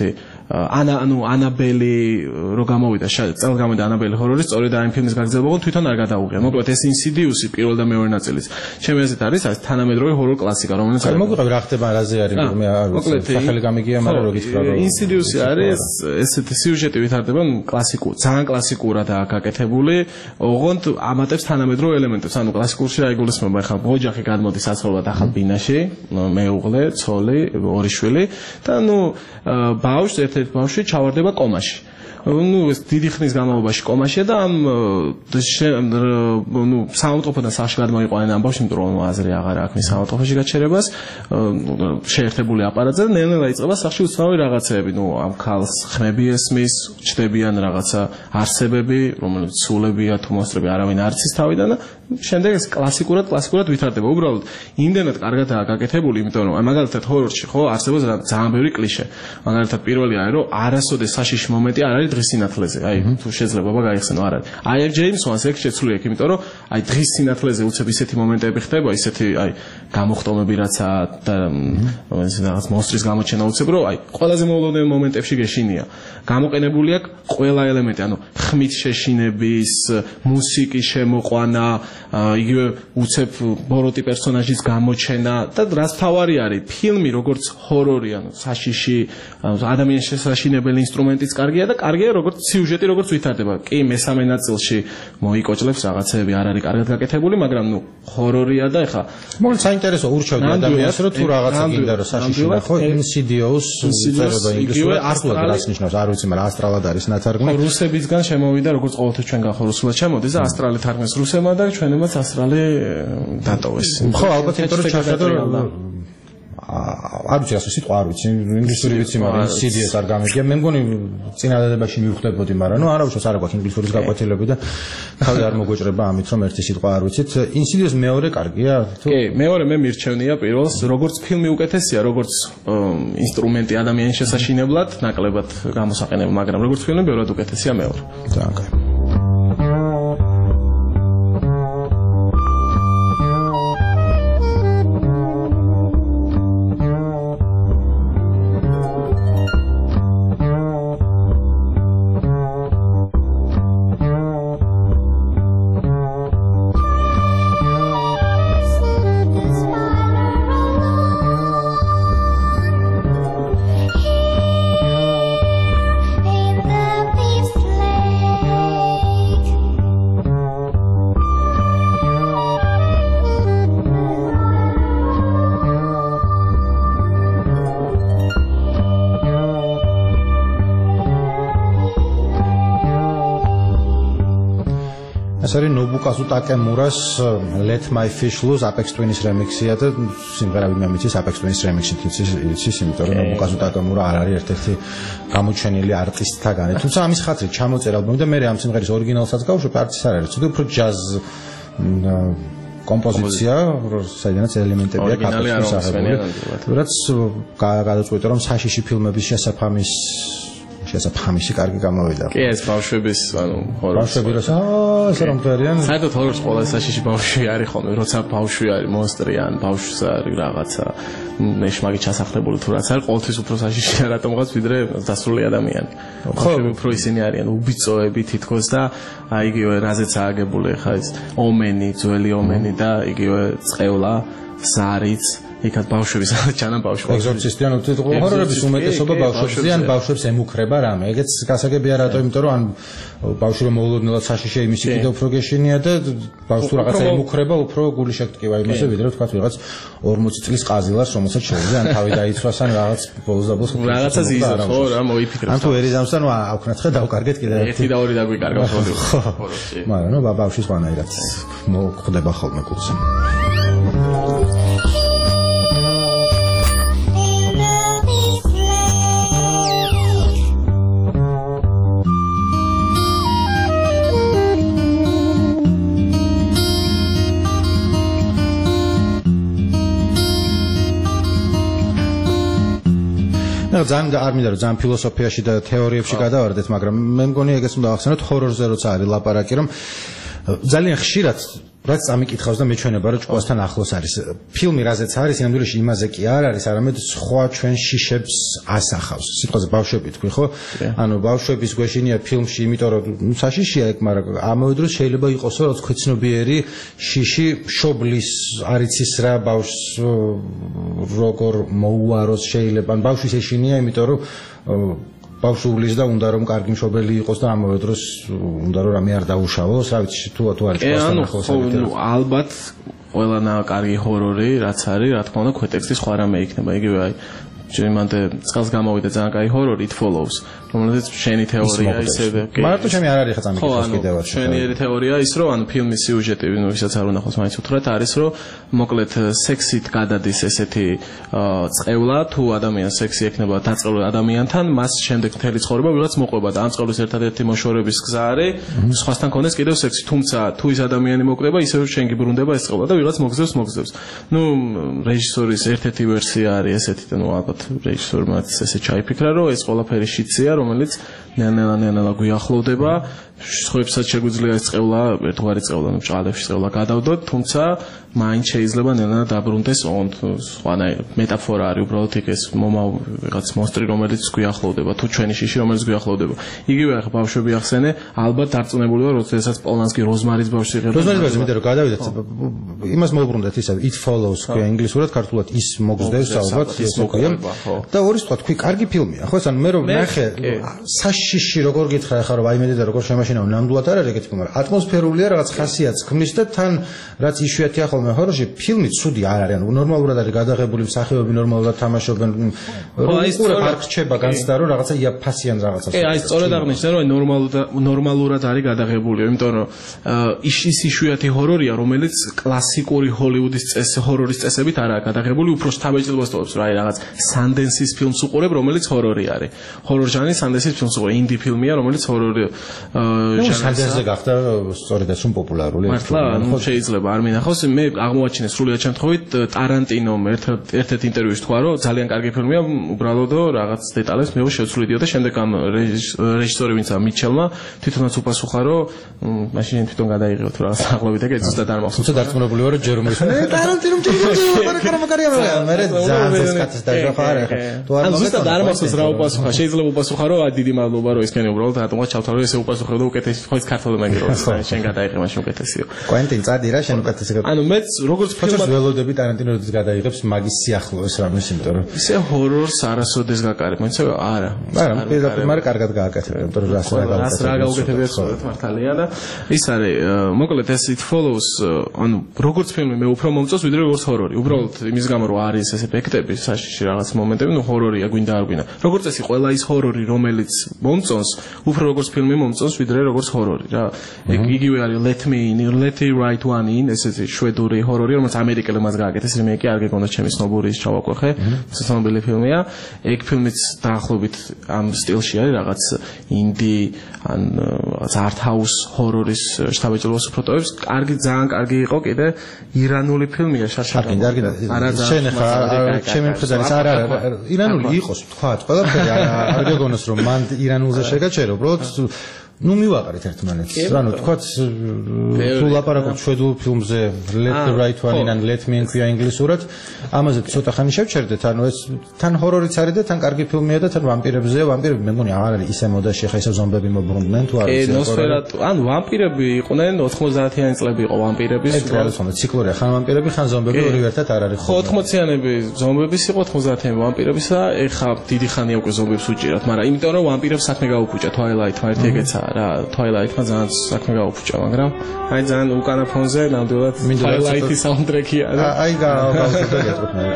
ანაბელი რო გამოვიდა წელგამოდე ანაბელი ჰორორი სწორედ ამ ფილმის გაგრძელება თვითონ არ გადაუღია. მოკლედ ეს ინსიდიუსი პირველ და მეორე ნაწილის ჩემი აზრით არის თანამედროვე ჰორორ კლასიკა, რომელიც მოგვიყევ რა ხდება რაზე არის მე არ ვიცი სახელი გამიგია, მაგრამ რო გითხრა რომ ინსიდიუსი არის ესეთი სიუჟეტი ვითარდება კლასიკურ, ძალიან კლასიკურადაა გაკეთებული, ოღონდ ამატებს თანამედროვე ელემენტებს, ანუ კლასიკურში რა იგულისხმება, ახლა ოჯახი გადმოდის საცხოვრებლად ახალ ბინაში, მეუღლე, ცოლი, ორი შვილი და ბავშვს ერთ-ერთი ბავშვი ჩავარდება კომაში. ეს დიდი ხნის განმავლობაში კომაშია და ამ საავადმყოფოდან სახლში გადმოიყვანენ ამ ბავშვს, იმიტომ რომ აზრი აღარ აქვს მის საავადმყოფოში გაჩერებას, შეერთებული აპარატზე და ნელ-ნელა იწყება სახლში უცნაური რაღაცეები, ამ ქალს ხმები ესმის, ჩდებიან რაღაცა არსებები, რომელიც სულებია თუ მონსტრები, არავინ არ იცის თავიდან და შემდეგ ეს კლასიკურად ვითარდება. უბრალოდ იმდენად კარგადაა გაკეთებული, იმიტომ რომ მაგალითად ჰორორში ხო არსებობს ძალიან ბევრი კლიშე. მაგალითად პირველი არის რომ არასოდეს საშიში მომენტი არ არის დღის სინათლეზე. აი თუ შეიძლება გაიხსენო არ არის. აი აქ ჯეიმს ვანს ეგ შეცვლია იქ, იმიტომ რომ აი დღის სინათლეზე უცებ ისეთი მომენტები ხდება, ისეთი აი გამოხტომები რაცა და რაღაც მონსტრის გამოჩენა უცებ რომ აი ყველაზე მოულოდნელ მომენტებში გეშინია. გამოყენებული აქვს ყველა ელემენტი, ანუ ხმით შეშინების, მუსიკის შემოყვანა, იგივე უცებ ბოროტი პერსონაჟის გამოჩენა და რაც თავარი არის ფილმი როგორც ჰორორი, ანუ საშიში, ადამიანის შესაშინებელი ინსტრუმენტიც კარგია და კარგია როგორც სიუჟეტი, როგორც ვითარდება. კი, მესამე ნაწილში მოიკოჭლებს რაღაცეები არ არის კარგად გაკეთებული, მაგრამ ჰორორია და ეხა მოკლედ საინტერესო ურჩევდი ადამიანს, რომ თუ რაღაცა გინდა რომ საშიში ნახო, ინსიდიუს წერება ინგლისურად, ასტრალად რას ნიშნავს, არ ვიცი, მაგრამ ასტრალად არის ნათარგმნი. რუსებისგან შემოვიდა, როგორც ყოველთვის ჩვენ განხორციელდა ჩამოდის და ასტრალი თარგმნეს რუსებმა და ჩვენებაც ასტრალი დატოვეს. ხო, ალბათ იმიტომ რომ ჩახედო არ ვიცი, ასე სიტყვა არ ვიცი, ინგლისური ვიცი, მაგრამ CDS არ გამიგია. მე მგონი წინადადებაში მივხვდებოდი, მაგრამ არა უშავს არ აქვს ინგლისურის გაკვეთილები და თავი არ მოგვეჭრება ამით, რომ ერთი სიტყვა არ ვიცით. ინსიდიუს მეორე კარგია? კი, მეორე მე მირჩევნია პირველს, როგორც ფილმი უკეთესია, როგორც ინსტრუმენტი ადამიანის შესაშინებლად, ნაკლებად გამოსაყენებელი, მაგრამ როგორც ფილმი ბევრად უკეთესია მეორე. ძალიან კარგი. ეს არის ნობუკაზუ ტაკემურას Let My Fish Loose Apex Twins remix-ია და სიმღერა ვინმე მიცის Apex Twins remix-ით იცის, იმიტომ რომ ნობუკაზუ ტაკემურა არ არის ერთ-ერთი გამოჩენილი არტისტთაგანი. თუმცა ამის ხათრით ჩამოწერა ალბომი და მე ამ სიმღერის ორიგინალსაც გავუშვებ, არტისტ არ არის, უფრო ჯაზ კომპოზიცია, საიდანაც ელემენტები აქვს აღებული. რაც გადაწყვეტა რომ საშიში ფილმების შესაფამისი კარგი გამოვიდა. კი, ეს ბავშვების, ანუ ბავშვები ესე რომ მღერიან. საერთოდ როგორც ყველა საშიში ბავშვი არის ხოლმე, როცა ბავშვი არის მონსტრი ან ბავშვს არის რაღაცა მეშმაგი ჩასახლებული თუ რაც არის, ყოველთვის უფრო საშიშია რატომღაც ვიდრე დასრული ადამიანი. ბავშვები უფრო ისინი არიან უბიწოები თითქოს და აი იგივე რაზეც ააგებული ხა ეს ომენი, ძველი ომენი და იგივე წყევლა, ზარიც იქაც ბავშვების ჩანა ბავშვები. ეგზორცისტი ანუ ჰორორების უმეტესობა ბავშვებზე ან ბავშვებს ემუქრება რამე. ეგეც გასაგებია რატო, იმიტომ რომ ან ბავშვი რომ მოულოდნელად საშიშია იმისი კიდე უფრო გეშინია და ბავშვს თუ რაღაცა ემუქრება, უფრო გული შეგტკივა იმასე, ვიდრე თქვა ვიღაც 40 წლის ყაზილას, რომელსაც შეუძლია ან თავი დაიცვას ან რაღაც ბოლოს და ბოლოს რაღაცა ზიზოს ხო რა მოიფიქრებს. ან თუ ერიზამს ან აუქნათ ხე დავკარგეთ კიდე ერთი და ორი დაგვიკარგავთ ხო. მაგრამ ბავშვის ვანაირად მოხდება ხოლმე გულზე. ძალიან არ მინდა რომ ძალიან ფილოსოფიაში და თეორიებში გადავარდეთ, მაგრამ მე მგონი ეგეც უნდა ახსენოთ ჰორორზე როცა არის ლაპარაკი, რომ ძალიან ხშირად რაც წამიკითხავს და მეჩვენება რომ ჭკუასთან ახლოს არის. ფილმი რაზეც არის, ინამდვილეში იმაზე კი არ არის, არამედ სხვა ჩვენ შიშებს ასახავს. სიტყვაზე ბავშვები თქვი, ხო? ანუ ბავშვების გვეშინია ფილმში, იმიტომ რომ საშიშია ეგ, მაგრამ ამავე დროს შეიძლება იყოს რომ ქვეცნობიერი შიში შობლის არიცის რა ბავშვს როგორ მოუაროს შეიძლება. ან ბავშვის ეშინია, იმიტომ რომ ბავშვის და უნდა რომ კარგი მშობელი იყოს და ამავე დროს უნდა რომ რამე არ დაუშავოს, რა ვიცი, თუ არის ჭკუასთან ახლოს. ალბათ ყველანა კარგი ჰორორი, რაც არის, რა თქმა უნდა, ქვეტექსტი სხვა რამე იქნება. იგივე აი ჩემამდე წყალს გამოვიდა ძალიან კაი ჰორორი It Follows, რომელიც შენი თეორია ისევე. მარტო ჩემი არ არის ხა წამიკითხავს კიდევაც. შენი თეორია ის რომ ანუ ფილმის სიუჟეტი, ვისაც არ უნახავს მაინც უთხრათ, არის რომ მოკლედ სექსით გადადის ესეთი წყევლა, თუ ადამიანს სექსი ექნება დაწყევლილ ადამიანთან, მას შემდეგ მთელი ცხოვრება ვიღაც მოყვება და ამ წყევლის ერთადერთი მოშორების გზა არის სხვასთან ქონდეს კიდევ სექსი, თუმცა თუ ის ადამიანი მოკვდება, ისევ შენ გიბრუნდება ეს წყევლა და ვიღაც მოგზევს. ნუ რეჟისორის ერთ-ერთი ვერსია არის ესეთი და ნუ ალბათ რეჟისორმაც ესე ჩაიფიქრა რომ ეს ყველაფერი შიცია, რომელიც ნელა გვიახლოვდება, სხვებსაც შეგვიძლია ეს წყევლა, ერთგვარი წყევლა, ნუ ჭალებში წყევლა გადავდოთ, თუმცა მაინც შეიძლება ნელა დაბრუნდეს სხვანაირ მეტაფორა არის უბრალოდ იქ ეს ვიღაც მონსტრი, რომელიც გვიახლოვდება, თუ ჩვენი შიში, რომელიც გვიახლოვდება. იგივე ახლა ბავშვები ახსენე, ალბათ დარწმუნებული ვარ, როდესაც პოლანსკი როზმარის ბავშვი იღება. როზმარის ბავშვი, იმიტომ რომ გადავიდეთ, იმას მოუბრუნდეთ ისე It Follows, ქვია ინგლისურად, ქართულად ის მოგზდევს, ალბათ ეს ქვია. და ორი სხვა თქვი, კარგი ფილმია, ხო? ანუ მე რომ ნახე საშიში როგორ გითხრა ახლა რომ აიმედე და როგორ შემაშინავ, ნამდვილად არ არის ეგეთი ფილმი, მაგრამ ატმოსფერულია, რაღაც ხასიათს ქმნის და თან რაც იშვიათია ხოლმე ჰორორში, ფილმი ცუდი არ არის, ანუ ნორმალურად არის გადაღებული, მსახიობები ნორმალურად თამაშობენ. როგორ არ რჩება განცდა რომ რაღაცა იაფასიან რაღაცას. აი სწორედ აღნიშნე რომ ნორმალურად არის გადაღებული, იმიტომ რომ ის იშვიათი ჰორორია, რომელიც კლასიკური ჰოლივუდის ჰორორის წესებით არაა გადაღებული, უფრო შთაბეჭდილებას ტოვებს, რა რაღაც Sundance-ის ფილმს უყურებ, რომელიც ჰორორი არის. ჰორორ ჟანრი Sundance-ის ფილმს უყურებ, ინდი ფილმია, რომელიც ჰორორი Sundance-ზე გახდა სწორედ ეს პოპულარული. მართლა, ნუ შეიძლება არ მინახავს, მე აღმოაჩინე სრულიად შემთხვევით ტარანტინომ ერთ-ერთ ინტერვიუში თქვა, რომ ძალიან კარგი ფილმია, უბრალოდ რაღაც დეტალებს მე შევცვლიდიო და შემდეგ ამ რეჟისორი ვინცა მიჩელმა თვითონაც უპასუხა, რომ მაშინ თვითონ გადაიღიო თუ რაღაც ახლობით ეგ ზუსტად არ მახსოვს. თუმცა დარწმუნებული ვარ, რომ ჯერ უმრისო ტარანტინომ მე ძალიან კაცის დაჟახა არა ხა. თუ არ ზუსტად არ მახსოვს რა უპასუხა, შეიძლება უპასუხა, რომ დიდი მადლობა, რომ ისქენი უბრალოდ რატომღაც ჩავთავრე, ესე უპასუხებდა უკეთესი, ხო ის ქართული მაგიროს შენ გადაიღე მაშინ უკეთესიო. კვენტინ წადი რა შენ უკეთესი. ანუ მეც როგორც ფილმად ველოდები ტარანტინო როდის გადაიღებს მაგის სიახლოვეს რამეს, იმიტომ რომ ისე ჰორორს არასოდეს გაკარებ, მოიცა არა. მაგრამ კარგად გააკეთებ, იმიტომ რომ რას რა გაუკეთებიათ მართალია და ის არის მოკლედ ეს It Follows, ანუ როგორც ფილმი მე უფრო მომწონს ვიდრე როგორც ჰორორი. უბრალოდ იმის გამო რომ არის ეს ეფექტები, საშიში რაღაც მომენტები, ნუ ჰორორია გვინდა არ გვინდა. როგორც წესი ყველა ის ჰორორი, რომელიც მომწონს, უფრო როგორც ფილმი მომწონს ვიდრე როგორც ჰორორი რა. იგივე არის Let Me Right One In, ესეთი შვედური ჰორორი, რომელიც ამერიკელებმა გააკეთეს, რემეიკი არ გეკონდა ჩემი ცნობური ის ჩავაკვეხე, ცნობილი ფილმია. ეგ ფილმიც დაახლოებით ამ სტილში არის, რაღაც ინდი ან რაღაც art house ჰორორის შთაბეჭდილებას უფრო ტოვებს. კარგი, ძალიან კარგი იყო კიდე ირანული ფილმია შაშაკა. არა შენ ხა ჩემი მხედარით არა ირანული იყოს თქვა ყველაფერი არ გეგონოს რომ მან ირანულზე შეგაჩერო, უბრალოდ ნუ მივაყარეთ ერთმანეთს. ანუ თქვაც თუ ლაპარაკობ შვედურ ფილმზე Let the Right One In and Let Me In ქვია ინგლისურად, ამაზე ცოტა ხანი შევჩერდეთ. ანუ ეს თან ჰორორიც არის და თან კარგი ფილმია და თან ვამპირებზეა. ვამპირები მე მგონი არ არის ისე მოდაში, ხა ისე ზომბები მობრუნდნენ თუ არის. ანუ ვამპირები იყვნენ 90-იანი წლები იყო ვამპირების. ეს არის თქო ციკლურია, ხან ვამპირები, ხან ზომბები ორივე ერთად არ არის. ხო 80-იანები ზომბების იყო, 90-იანი ვამპირებისა, ეხა დიდი ხანია უკვე ზომბებს უჭირათ, მაგრამ იმიტომ რომ ვამპირებს საქმე გაუფუჭა Twilight-მა ერთი ეგეცა. რა Twilight-მა ძალიან საქმე გაუფუჭა, მაგრამ აი ძალიან უკანა ფონზე ნამდვილად Twilight-ის საუნდტრეკია. აი გავუშვებ გეტყვით მე.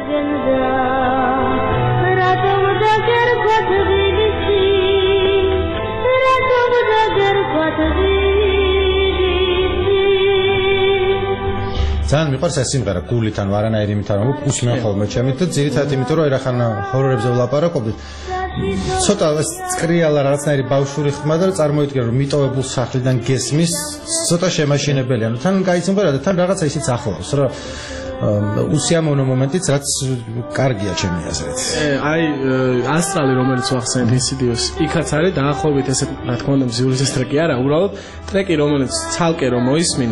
ძალიან მიყვარს ეს სიმღერა გულიდან ვარანაირი იმით არ უსმენ ხოლმე ჩემით და ძირითადად იმიტომ რომ აი რახან ჰორორებზე ვლაპარაკობდით ცოტა ეს წკრიალა რაღაცნაირი ბავშვური ხმა და წარმოიდგინე რომ მიტოვებულ სახლიდან გესმის ცოტა შემაშინებელია. ანუ თან კაი სიმღერა და თან რაღაცა ისიც ახლავს რა უსიამოვნო მომენტიც რაც კარგია ჩემი აზრით. აი ასტრალი რომელიც ვახსენეთ ინსიდიოს იქაც არის დაახლოებით ესე რა თქმა უნდა მზიურის ტრეკი არა, უბრალოდ ტრეკი რომელიც ცალკე რომ მოისმინო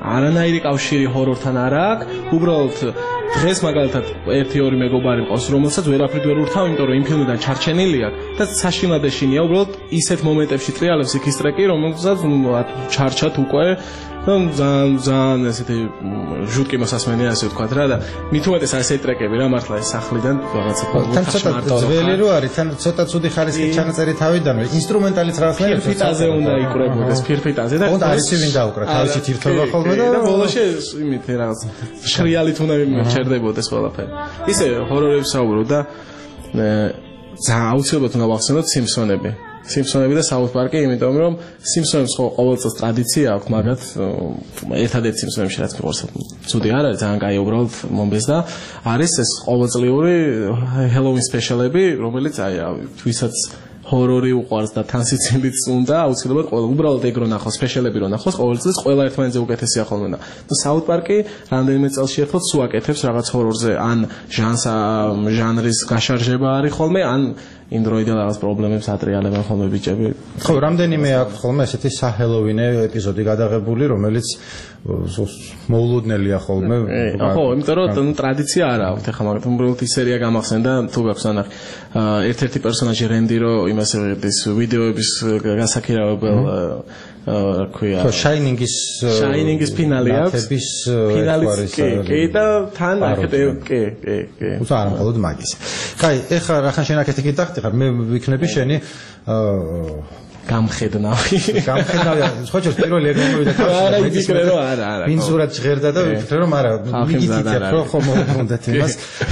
არანაირი კავშირი ჰორორთან არ აქვს. უბრალოდ დღეს მაგალითად 1-2 მეგობარი მყავს, რომელსაც ვერაფრით ვერ ურთავ, იმიტომ რომ იმ ფილმიდან ჩარჩენილი აქვს და საშინლად ეშინია, უბრალოდ ისეთ მომენტებში ტრიალებს იქ ის ტრეკი, რომელსაც ჩარჩათ უკვე ძალიან ესეთი ჟუტკი მოსასმენია, ასე ვთქვათ რა და მით უმეტეს ასეთი ტრეკები რა მართლა ეს სახლიდან რაღაცა ცოტა ძველი რო არის, თან ცოტა ცუდი ხარისხის ჩანაწერი თავიდანვე, ინსტრუმენტალიც რაღაცნაირად ფირფიტაზე უნდა იკრებოდეს, ფირფიტაზე და უნდა არის ვინ დაუკრა, თავისი თირთობა ხოლმე და ბოლოში იმით რაღაც შრიალით უნდა ჩერდებოდეს ყველაფერი. ისე ჰორორებს საუბრობ და ძალიან აუცილებლად უნდა ვახსენოთ Simpsonები და South Park-ი, იმიტომ რომ Simpsons ხო ყოველ წელს ტრადიცია აქვს, მაგათ ერთადერთი Simpsons-ში რაც მიყვარს, ცუდი არ არის, ძალიან კაი უბრალოდ მომბეს და არის ეს ყოველწლიური Halloween სპეშალები, რომელიც აი თვისაც ჰორორი უყვარს და თანსიცილიც უნდა აუცილებლად ყველა უბრალოდ ეგ რო ნახოს, სპეშალები რო ნახოს, ყოველ წელს ყველა ერთმანეთზე უკეთესია ხოლმე და South Park-ი რამდენიმე წელში ერთხელ სულ აკეთებს რაღაც ჰორორზე, ან ჟანრის გაშარჟება არის ხოლმე, ან ინდროიდ რაღაც პრობლემებს ატრიალებენ ხოლმე ბიჭები. ხო, რამდენიმე აქვს ხოლმე ესეთი საჰელოვინე ეპიზოდი გადაღებული, რომელიც მოულოდნელია ხოლმე. ხო, იმიტომ რომ ტრადიცია არ აქვს. ეხლა მაგათ უბრალოდ ის სერია გამახსენდა, თუ გაქვს ანახი. ერთ-ერთი პერსონაჟი რენდირო იმას ეღებდეს ვიდეოების გასაქირავებელ ქვია. ხო, Shining-ის ფინალი აქვს. ფინალის კი და თან ახეთ კი. უცა არ მხოლოდ მაგის. კაი, ეხლა რახან შენ აქეთ გიტახტი ხარ, მე ვიქნები შენი გამხედნავი. ხო, პირველი ეგ მომივიდა თავში. არა, იფიქრე რომ არა. ბინზურად ჟღერდა და ვიფიქრე რომ არა, მიგიწიწებ რომ ხომ მომუნდათ იმას.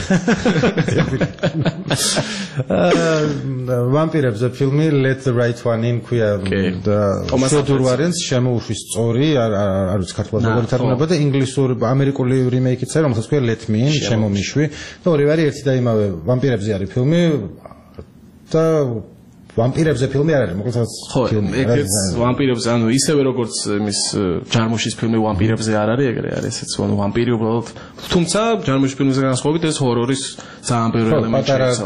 ვამპირებზე ფილმი Let the Right One In ქვია და თომასურ ვარიანტს შემოუშვის სწორი, არ ვიცი ქართულად როგორ ითარგმნება და ინგლისური ამერიკული რიმეიკიც არის, რომელსაც ქვია Let Me In, შემომიშვი. და ორივე არის ერთი და იმავე ვამპირებზე არის ფილმი და ვამპირებზე ფილმი არ არის, მოკლედ ფილმი. ეგეც ვამპირებზე, ანუ ისევე როგორც იმის ჯარმუშის ფილმი ვამპირებზე არ არის, ეგრე არის ესეც ვამპირი უბრალოდ. თუმცა ჯარმუშის ფილმზე განსხვავებით ეს ჰორორის ძალიან ბევრი ელემენტი შეიცავს.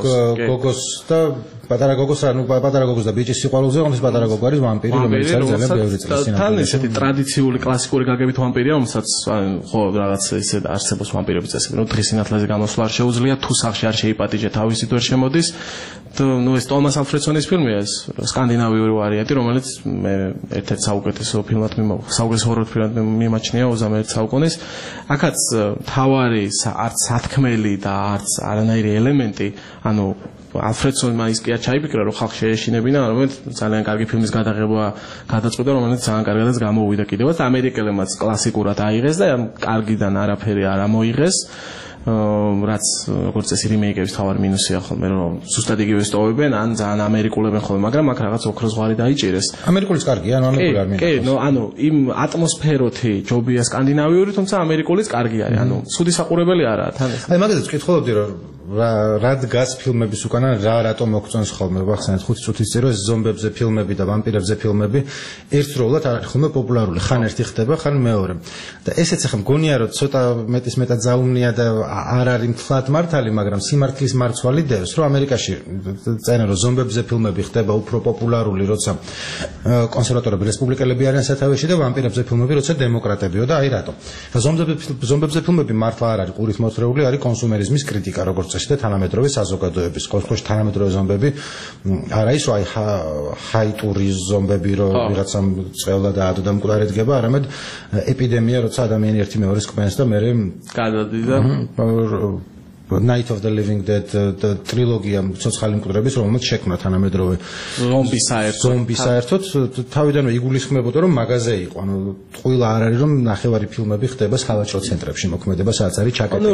პატარა გოგოს და ბიჭის სიყვარულზე, რომელიც პატარა გოგო არის ვამპირი, რომელიც არის ძალიან ბევრი წლის წინ. თან ესეთი ტრადიციული კლასიკური გაგებით ვამპირია, რომელსაც ხო რაღაც ისე არსებობს ვამპირების წესები, რომ დღის სინათლეზე გამოსვლა არ შეუძლია, თუ სახლში არ შეიპატიჟე, თავისით ვერ შემოდის. ნუ ეს ტომას ალფრედსონის ფილმია ეს სკანდინავიური ვარიანტი, რომელიც მე ერთ-ერთ საუკეთესო ფილმად საუკეთესო ჰორორ ფილმად მიმაჩნია 21 საუკუნის. აქაც თავარი არც სათქმელი და არც არანაირი ელემენტი, ანუ ალფრედსონმა ის კი არ ჩაიფიქრა, რომ ხალხი შეეშინებინა, რომელიც ძალიან კარგი ფილმის გადაღება გადაწყვიტა, რომელიც ძალიან კარგადაც გამოვიდა კიდევაც ამერიკელებმაც კლასიკურად აიღეს და კარგიდან არაფერი არ ამოიღეს. რაც როგორც წესი რიმეიკების თავარი მინუსია ხოლმე, რომ ზუსტად იგივე სტოვებენ, ან ძალიან ამერიკულებენ ხოლმე, მაგრამ აქ რაღაც ოქროს ზღვარი დაიჭირეს. ამერიკულის კარგია, ანუ ამერიკული არ მინდა. კი, ანუ იმ ატმოსფეროთი ჯობია სკანდინავიური, თუმცა ამერიკულის კარგი არის, ანუ სუდი საყურებელი არაა თან. აი, მაგალითად ვკითხულობდი, რომ რა დგას ფილმების უკანა, რატომ მოგწონს ხოლმე, ვახსენეთ 5 წუთის წინ, რომ ეს ზომბებზე ფილმები და ვამპირებზე ფილმები ერთდროულად არ არის ხოლმე პოპულარული, ხან ერთი ხდება, ხან მეორე. და ესეც ახლა მგონია, რომ ცოტა მეტად ზაუმნია და არ არის მთლად მართალი, მაგრამ სიმართლის მარცვალი დევს, რომ ამერიკაში წერენ, რომ ზომბებზე ფილმები ხდება უფრო პოპულარული, როცა კონსერვატორები, რესპუბლიკელები არიან სათავეში და ვამპირებზე ფილმები, როცა დემოკრატებიო და აი რატო. ზომბებზე ფილმები მართლა არ არის ყურით მოთხრეული, არის კონსუმერიზმის კრიტიკა, როგორც წესი და თანამედროვე საზოგადოების, ყოველთვის თანამედროვე ზომბები არ არის, აი ჰაიტური ზომბები, რომ ვიღაცამ წელა და ადო და მკვდარი დგება, არამედ ეპიდემია, როცა ადამიანი ერთი მეორეს კვენს და მე გადადიდა Night of the Living Dead და ტრილოგია ცოცხალი მკვდრების, რომელმაც შექმნა თანამედროვე ზომბი საერთოდ თავიდანვე იგულისხმებოდა, რომ მაღაზე იყო, ანუ ტყუილა არ არის, რომ ნახევარი ფილმები ხდება სავაჭრო ცენტრებში მოქმედება, სადაც არის ჩაკეტილი.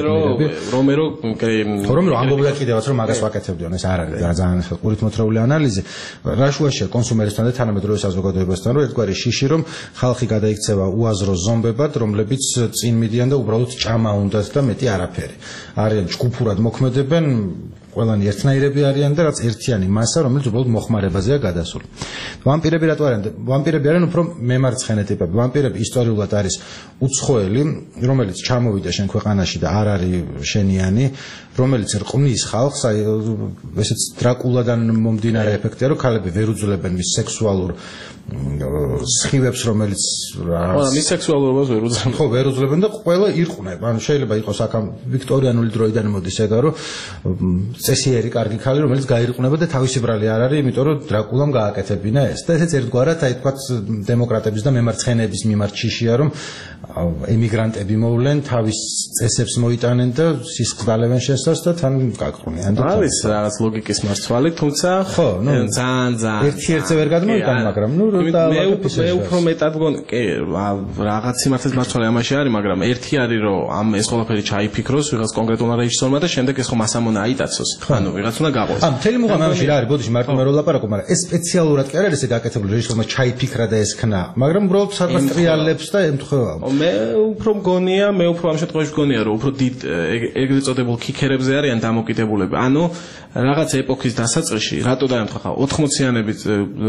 რომერო ამბობდა კიდევაც, რომ მაგას ვაკეთებდიო, ეს არ არის ძალიან ყურით მოთხრეული ანალიზი. რა შუაშია კონსუმერისთან და თანამედროვე საზოგადოებასთან, რომ ერთგვარი შიში, რომ ხალხი გადაიქცევა უაზრო ზომბებად, რომლებიც წინ მიდიან და უბრალოდ ჭამა უნდათ და მეტი არაფერი. არიან ჯგუფურად მოქმედებენ, ყველანი ერთნაირები არიან და რაც ერთიანი მასა, რომელიც უბრალოდ მოხმარებაზეა გადასული. ვამპირები რატო არიან? ვამპირები არიან უფრო მემარცხენე ტიპები. ვამპირები ისტორიულად არის უცხოელი, რომელიც ჩამოვიდა შენ ქვეყანაში და არ არის შენიანი, რომელიც რყმის ხალხს, აი ესეც დრაკულადან მომდინარე ეფექტია, რომ ქალები ვერ უძლებენ მის სექსუალურ სხივებს, რომელიც მის სექსუალურობას ვერ უძლებენ. ხო, ვერ უძლებენ და ყველა ირყვნებ. ანუ შეიძლება იყოს აქ ვიქტორიანული დროიდან მოდის ეგა, რომ წესიერი კარგი ქალი, რომელიც გაირყნება და თავისი ბრალი არ არის, იმიტომ რომ დრაკულამ გააკეთებინა ეს. და ესეც ერთგვარად, აი თქვა დემოკრატების და მემარცხენეების მიმართ შიშია, რომ ემიგრანტები მოვლენ, თავის წესებს მოიტანენ და სისხლს დალევენ შესას და თან გაგყრუნიან. არის რაღაც ლოგიკის მარცვალი, თუმცა ხო, ნუ ძალიან ერთ-ერთზე ვერ გადმოიტან, მაგრამ ნუ მე უფრო მეტად მგონი, კი, რაღაც სიმართლეს მარცვალი ამაში არის, მაგრამ ერთი არის, რომ ამ ეს ყველაფერი ჩაიფიქროს ვიღაც კონკრეტულმა რეჟისორმა და შემდეგ ეს ხომ ასამონა აიტაცოს. ანუ ვიღაც უნდა გაყოს. მთელი მუღამი ამაში რა არის, ბოდიში მარტო მე რო ლაპარაკობ, მაგრამ ეს სპეციალურად კი არ არის ეს გაკეთებული რეჟისორმა ჩაიფიქრა და ეს ქნა, მაგრამ უბრალოდ სადღაც ტრიალებს და ემთხვევა. მე უფრო მგონია, მე უფრო ამ შემთხვევაში მგონია, რომ უფრო დიდ ეგრეთ წოდებულ ქიქერებზე არიან დამოკიდებულები. ანუ რაღაც ეპოქის დასაწყისში, რატო დაემთხვა ხა 80-იანებით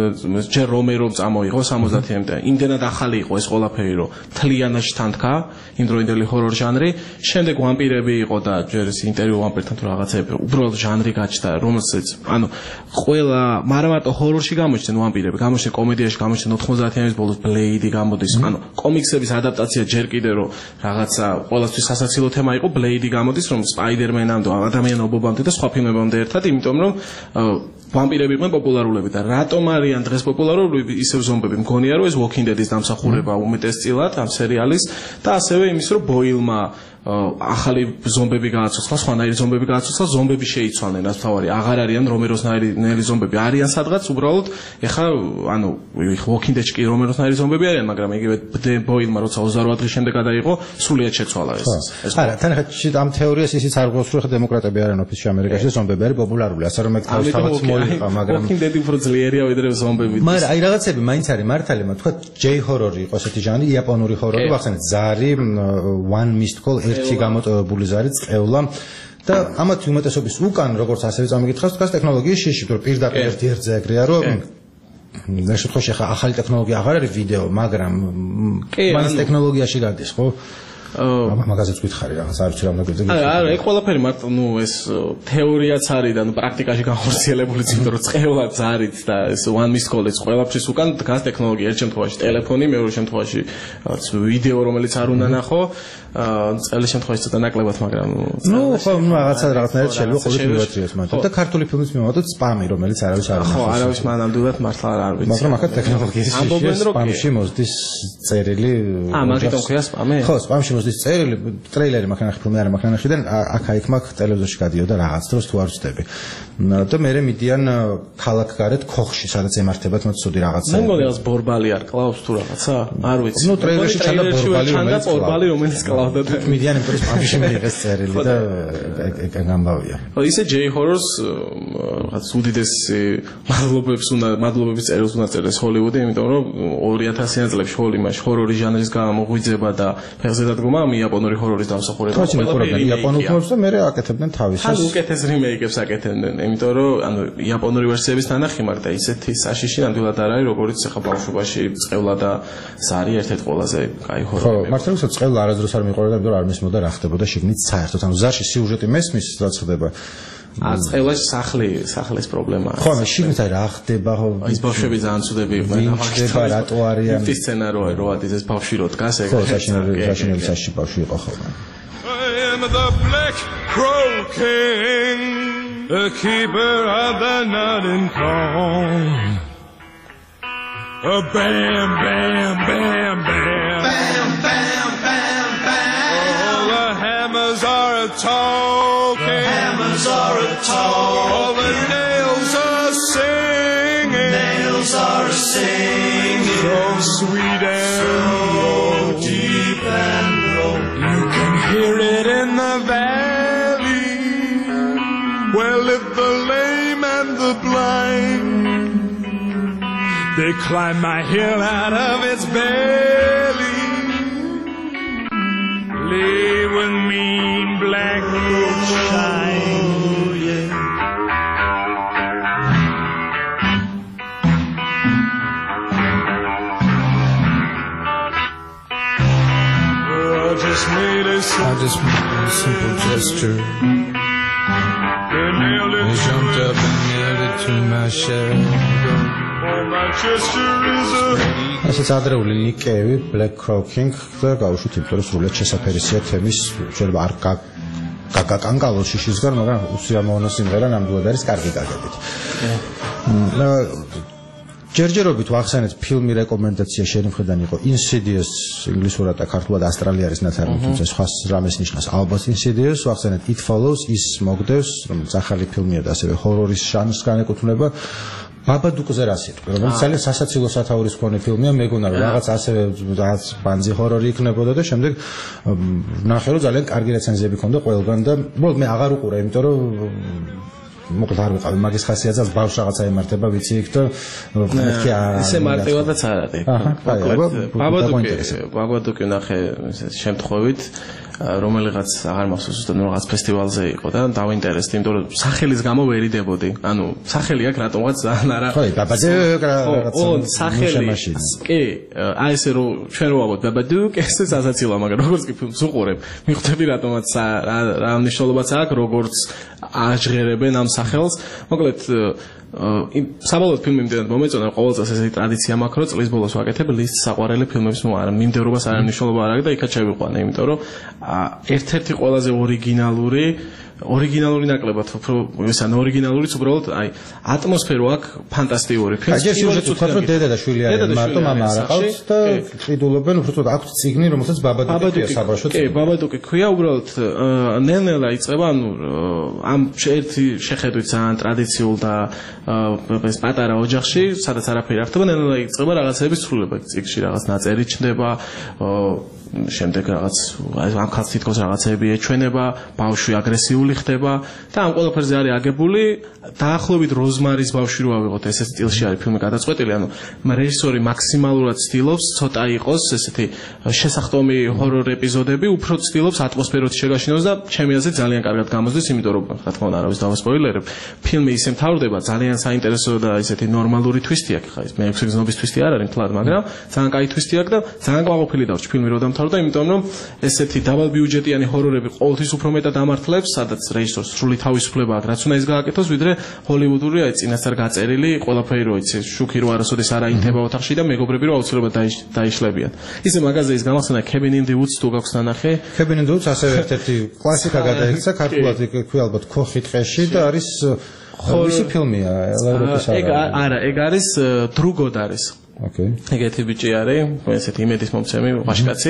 ჯერ რომერომ წამოიღო 70-იანამდე და იმდენად ახალი იყო ეს ყველაფერი, რომ თლიანად თანთქა იმდროინდელი ჰორორ ჟანრი, შემდეგ ვამპირები იყო და ჯერ ეს ინტერვიუ ვამპირთან თუ რაღაცები, უბრალოდ ჟანრი გაჩნდა, რომელსაც, ანუ ყველა, მაგრამ მარტო ჰორორში გამოჩნდნენ ვამპირები, გამოჩნდნენ კომედიაში, გამოჩნდნენ 90-იანების ბოლოს ბლეიდი გამოდის, ანუ კომიქსების ადაპტაცია ჯერ კიდე რომ რაღაცა ყველასთვის სასაცილო თემა იყო, ბლეიდი გამოდის, რომ სპაიდერმენამდე, ადამიანობობამდე და სხვა ფილმებამდე ერთად, იმიტომ რომ ვამპირები იყვნენ პოპულარულები და რატომ არიან დღეს პოპულარულები ისევ ზომბები? მგონია რომ ეს Walking Dead-ის დამსახურება უმეტესწილად ამ სერიალის და ასევე იმის რომ ბოილმა ახალი ზომბები გააცოცხლა, სხვანაირი ზომბები გააცოცხლა, ზომბები შეიცვალნენ, რაც თავარი აღარ არიან რომეროსნაირი ზომბები, არიან სადღაც უბრალოდ ეხა ანუ Walking Dead-ში კი რომეროსნაირი ზომბები არიან, მაგრამ იგივე ბოილმა როცა 28 დღის შემდეგ გადაიღო, სრულიად შეცვალა ეს. არა, თან ახლა ამ თეორიას ისიც არ გვყავს, რომ დემოკრატები არიან ოფისში ამერიკაში და ზომბები არის პოპულარული, ასე რომ ეგ თავის მოიყვა, მაგრამ Walking Dead უფრო ძლიერია ვიდრე ზომბები. მაგრამ აი რაღაცები მაინც არის მართალი, თქვა J-horror იყო ესეთი ჟანრი, იაპონური ჰორორი, ვახსენეთ, ზარი, One Missed Call, ერთი გამოტოვებული ზარი წევლა და ამათ უმეტესობის უკან როგორც ასევე წამიგითხავს თქვა ტექნოლოგიის შიში, რომ პირდაპირ ერთ-ერთზე ეგრეა, რომ ეს შემთხვევაში ახლა ახალი ტექნოლოგია აღარ არის ვიდეო, მაგრამ მაინც ტექნოლოგიაში გადის, ხო? მაგაზეც გითხარი რაღაც არ ვიცი რა უნდა გეძებო. არა, ეგ ყველაფერი მარტო ნუ ეს თეორიაც არის და ნუ პრაქტიკაში განხორციელებულიც, იმიტომ რომ წყევლა ზარით და ეს One Missed Call-იც ყველაფრის უკან დგას ტექნოლოგია, ერთ შემთხვევაში ტელეფონი, მეორე შემთხვევაში რაღაც ვიდეო, რომელიც არ უნდა ნახო, წელი შემთხვევაში ცოტა ნაკლებად, მაგრამ ნუ ხო, რაღაცნაირად შეიძლება ყოველთვის მივატრიოს მართლა და ქართული ფილმის მივავადოთ სპამი, რომელიც არავის არ ნახავს. ხო, არავის მანამდეවත් მართლა არ ვიცი. მაგრამ ახლა ტექნოლოგიის სპამში მოსდის წერილი. მაგიტომ ქვია სპამი? ხო, სპამში მოსდის წერილი, ტრეილერი მაგანახი ფილმი არა მაგანახი და აქ მაგ ტელევიზორში გადიოდა რაღაც დროს თუ არ ვწდები. და მე მიდიან ქალაქგარეთ ქოხში, სადაც ემართებათ მათ ცუდი რაღაცა. მე მგონი ეს ბორბალი არ კლავს თუ რაღაცა, არ ვიცი. ნუ ტრეილერში ჩანდა ბორბალი, რომელიც კლავდა და მიდიან იმ დროს სპამში მიიღეს წერილი და ეგ გამბავია. ისე J-horrors რაღაც უდიდესი მადლობების წერილს უნდა წერდეს ჰოლივუდი, იმიტომ რომ 2000-იან წლებში ჰოლიმაში ჰორორი ჟანრის გამოღვიძება და ფეხზე დადგომა იაპონური ჰორორის დამსახურება. იაპონურ ჰორორს და მე აკეთებდნენ თავისას. ან უკეთეს რიმეიკებს აკეთებდნენ, იმიტომ რომ ანუ იაპონური ვერსიების თანახმად და ისეთი საშიში ნამდვილად არ არის, როგორც ახლა ბავშვობაში წევლა და ზარი ერთ-ერთ ყველაზე კაი ჰორორი. ხო, მართლა უცებ წევლა არასდროს არ მიყვარდა, იმიტომ რომ არ მისმოდა რა ხდებოდა შიგნით საერთოდ. ანუ ზარში სიუჟეტი მესმის რაც ხდება. წელაში სახლის პრობლემაა. ხო, შიგნით რა ხდება, ხო. ის ბავშვები ძალიან ცუდები იყვნენ. ხდება რატო არიან? ის სცენაროა, რომ ადის ეს ბავშვი რო დგას ეგ. ხო, საშინელი საში ბავშვი იყო ხოლმე. I am the Black Crow King, the keeper of the Northern Cone. Bam, bam, bam, bam. Bam, bam, bam, bam. All the hammers are a-talking. Hammers are a-talking. All the nails are singing. Nails are singing. So sweet and so deep and low. you can hear it in the valley where live the lame and the blind. They climb my hill out of its belly. Lay with mean black shine. just made a simple gesture. They jumped up and nailed it to my shell. All my gesture is a ეს ადრეული ნიკეები Black Crowking და გავუშვით იმიტომ რომ სრულად შესაფერისია თემის შეიძლება არ გაკაკანკალოს შიშისგან მაგრამ უსიამოვნო სიმღერა ნამდვილად არის კარგი გაგებით. ჯერჯერობით ვახსენეთ ფილმი რეკომენდაცია შენი მხრიდან იყო Insidious ინგლისურად და ქართულად ავსტრალიარის ნაცარნი თუმცა სხვა რამეს ნიშნავს ალბათ Insidious ვახსენეთ It Follows ის მოგდევს რომელიც ახალი ფილმია და ასევე ჰორორის ჟანრს განეკუთვნება ბაბადუკზე რა სიტყვა რომელიც ძალიან სასაცილო სათაურის მქონე ფილმია მეგონა რომ რაღაც ასევე რაღაც ბანძი ჰორორი იქნებოდა და შემდეგ ნახე რომ ძალიან კარგი რეცენზიები ჰქონდა ყველგან და მე აღარ უყურე იმიტომ რომ მოკლედ არ ვიყავი მაგის ხასიათს ბავშვ რაღაცა ემართება ვიცი იქ და მეთქი ესე მარტივადაც არ არის ბაბადუკი ნახე შემთხვევით რომელიღაც აღარ მახსოვს უბრალოდ რაღაც ფესტივალზე იყო და დავინტერესდი იმიტომ რომ სახელის გამო ვერიდებოდი ანუ სახელი აქვს რატომღაც ძალიან არა ხო ბაბადუკ რაღაცა სახელი კი აი ესე რომ ჩვენ რო ვაბოთ ბაბადუკ ესე სასაცილოა მაგრამ როგორც კი ფილმს უყურებ მიხვდები რატომაც რა მნიშვნელობაც აქვს როგორც აჟღერებენ ამ სახელს მოკლედ საბოლოოდ ფილმი იმდენად მომეწონა ყოველ წელს ესეთი ტრადიცია მაქვს რომ წლის ბოლოს ვაკეთებ ლისტს საყვარელი ფილმების არა მიმდევრობას არ არის მნიშვნელობა არ აქვს და იქაც შევიყვანე იმიტომ რომ ერთ-ერთი ყველაზე ორიგინალური ნაკლებად უფრო ესან ორიგინალურიც უბრალოდ აი ატმოსფერო აქვს ფანტასტიკური ფილმი. აი სიუჟეტი თქვა რომ დედა და შვილი არიან მარტო მამა არ აყავს და ყიდულობენ უბრალოდ აქვს ციგნი რომელსაც ბაბადუკია საბავშვო. კი, ბაბადუკი ქვია უბრალოდ ნელ-ნელა იწყება ანუ ამ ერთი შეხედვით ძალიან ტრადიციულ და ეს პატარა ოჯახში სადაც არაფერი არ ხდება ნელ-ნელა იწყება რაღაცების ცვლილება ციგში რაღაც ნაწერი ჩნდება შემდეგ რაღაც ამ ხალხს თითქოს რაღაცები ეჩვენება, ბავშვი აგრესიული ხდება და ამ ყველაფერზე არის აგებული დაახლოებით როზმარის ბავშვი რო ავიღოთ ესეთ სტილში არის ფილმი გადაწყვეტილი, ანუ რეჟისორი მაქსიმალურად ცდილობს ცოტა იყოს ესეთი შესახტომი ჰორორ ეპიზოდები, უფრო ცდილობს ატმოსფეროთ შეგაშინოს და ჩემი აზრით ძალიან კარგად გამოსდის, იმიტომ რომ რა თქმა უნდა არავის დავასპოილერებ, ფილმი ისე მთავრდება, ძალიან საინტერესო და ესეთი ნორმალური twist-ი აქვს, ხა ეს მეექვსე გზნობის twist-ი არ არის მთლად, მაგრამ ძალიან კაი twist-ი აქვს და ძალიან ყვაყოფილი დავჭ ფილმი რო დამთავრდა, იმიტომ რომ ესეთი დაბალბიუჯეტიანი ჰორორები ყოველთვის უფრო მეტად ამართლებს, სადაც რეჟისორს სრული თავისუფლება აქვს, რაც უნდა ის გააკეთოს, ვიდრე ჰოლივუდური აი წინასწარ გაწერილი ყველაფერი რო იცი, შუქი რო არასოდეს არ აინთება ოთახში და მეგობრები რო აუცილებლად დაიშლებიან. ისე მაგაზე ის გამახსენა Cabin in the Woods თუ გაქვს ნანახე? Cabin in the Woods ასევე ერთ-ერთი კლასიკა გადაიქცა, ქართულად ქვია ალბათ ქოხი ტყეში და არის ხორისი ფილმია ევროპის არა, ეგ არის დრუგოდ არის. Okay. ეგეთი ბიჭი არის, ესეთი იმედის მომცემი, ვაშკაცი.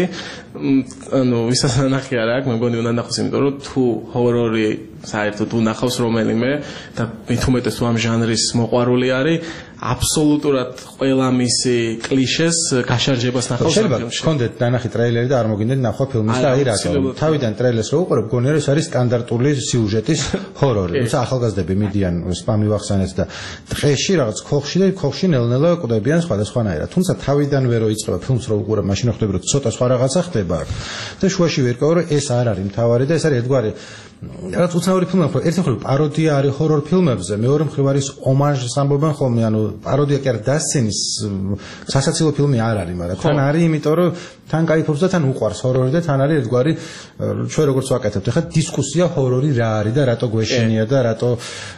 ანუ ვისაც ნახე არა აქვს, მე მგონი უნდა ნახოს, იმიტომ რომ თუ ჰორორი საერთოდ უნახავს რომელიმე და მით უმეტეს თუ ამ ჟანრის მოყვარული არის, აბსოლუტურად ყველა მისი კლიშეს გაშარჯებას ნახავს ამ ფილმში. კონდეთ დანახი ტრეილერი და არ მოგინდეთ ნახვა ფილმის და აი რატომ. თავიდან ტრეილერს რო უყურებ, გონია რომ ეს არის სტანდარტული სიუჟეტის ჰორორი. თუმცა ახალგაზრდები მიდიან სპამი ვახსენეთ და ტყეში რაღაც ქოხში და ქოხში ნელ-ნელა კვდებიან სხვადასხვანაირად. თუმცა თავიდან ვერ როიწყება ფილმს რო უყურებ, მაშინ ხვდები რომ ცოტა სხვა რაღაცა ხდება და შუაში ვერკავ რომ ეს არ არის მთავარი და ეს არის ერთგვარი რაც უცნაური ფილმია, ერთი მხრივ პაროდია არის ჰორორ ფილმებზე, მეორე მხრივ არის ომაჟს ამბობენ ხოლმე, ანუ პაროდია კი არა დასცენის სასაცილო ფილმი არ არის, მაგრამ თან არის, იმიტომ რომ თან кайფობს და თან უყვარს ჰორორი და თან არის ერთგვარი ჩვენ როგორც ვაკეთებთ, ახლა დისკუსია ჰორორი რა არის და რატო გვეშინია და რატო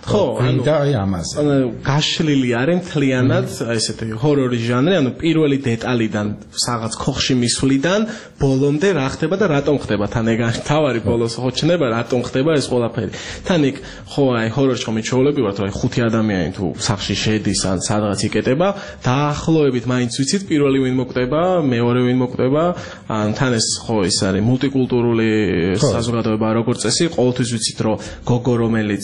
და აი ამაზე. ანუ გაშლილი არის მთლიანად ესეთი ჰორორი ჟანრი, ანუ პირველი დეტალიდან რაღაც ქოხში მისვლიდან ბოლომდე რა ხდება და რატომ ხდება თან ეგ თავარი ბოლოს ხო ჩნება რატომ ხდება ეს ყველაფერი. თან იქ ხო აი ჰორორში ხომ მიჩვეულები ვართ, რომ აი ხუთი ადამიანი თუ სახში შედის ან სადღაც იკეტება, დაახლოებით მაინც ვიცით პირველი ვინ მოკვდება, მეორე ვინ მოკვდება, ან თან ეს ხო ის არის მულტიკულტურული საზოგადოება როგორც წესი, ყოველთვის ვიცით რომ გოგო რომელიც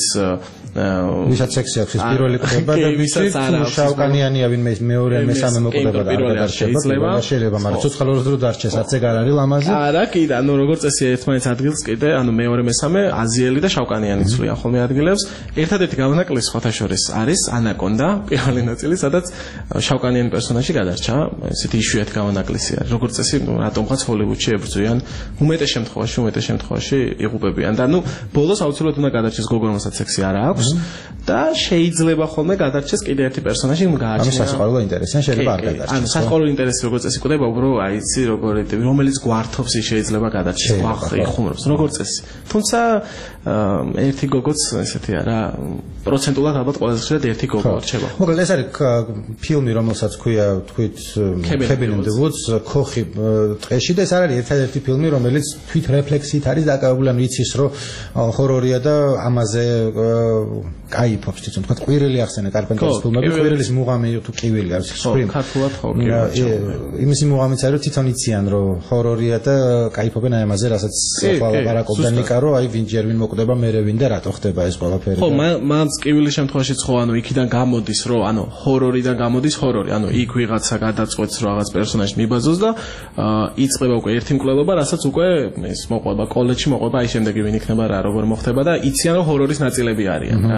ვისაც სექსი აქვს ის პირველი კვდება და ვისაც შავკანიანია ვინმე მეორე მესამე მოკვდება და არ გადარჩება, შეიძლება, მაგრამ ცოცხალ ორს დრო დარჩეს, არც ეგ არ არის ლამაზი. არა, კი და ანუ როგორც წესი ერთმანეთს ადგილს კიდე, ანუ მეორე მესამე აზიელი და შავკანიანი ცვლიან ხოლმე ადგილებს. ერთადერთი გამონაკლისი სხვათა შორის არის ანაკონდა, პირველი ნაწილი, სადაც შავკანიანი პერსონაჟი გადარჩა, ესეთი იშვიათი გამონაკლისი არის. როგორც წესი, რატომღაც ჰოლივუდში ებრძვიან, უმეტეს შემთხვევაში იღუპებიან და ნუ ბოლოს აუცილებლად უნდა გადარჩეს გოგო, რომელსაც სექსი არ აქვს და შეიძლება ხოლმე გადარჩეს კიდე ერთი პერსონაჟი გააჩნია. ამის სასიყვარულო ინტერესი შეიძლება არ გადარჩეს. ანუ სასიყვარულო ინტერესი როგორც წესი კვდება, უბრალოდ აი იცი როგორ რომელიც გვართობს ის შეიძლება გადარჩეს, ხუმრობს როგორც წესი. თუმცა ერთი გოგოც ესეთი არა, პროცენტულად ალბათ ყველაზე ხშირად ერთი გოგო რჩება. მოკლედ ეს არის ფილმი, რომელსაც ქვია თქვით Cabin in the Woods, ქოხი ტყეში და ეს არის ერთადერთი ფილმი, რომელიც თვით რეფლექსიით არის დაკავებული, ანუ იცის რომ ჰორორია და ამაზე კაიფობს თვითონ თქვა ყვირელი ახსენე კარპენტერის ფილმები, ყვირელის მუღამი თუ კივილი არის სპრიმ. ქართულად ხო კი. იმის მუღამიც არის რომ თვითონ იციან რომ ჰორორია და კაიფობენ აი ამაზე, რასაც ლაპარაკობდა ნიკა, რომ აი ვინ ჯერ ვინ მოკვდება, მერე ვინ და რატო ხდება ეს ყველაფერი. ხო, მან კივილის შემთხვევაშიც ხო ანუ იქიდან გამოდის რომ ანუ ჰორორიდან გამოდის ჰორორი, ანუ იქ ვიღაცა გადაწყვეტს რომ რაღაც პერსონაჟს მიბაძოს და იწყება უკვე ერთი მკვლელობა, რასაც უკვე ეს მოყვება კოლეჯში, მოყვება აი შემდეგი ვინ იქნება რა როგორ მოხდება და იციან რომ ჰორორის ნაწილები არიან რა.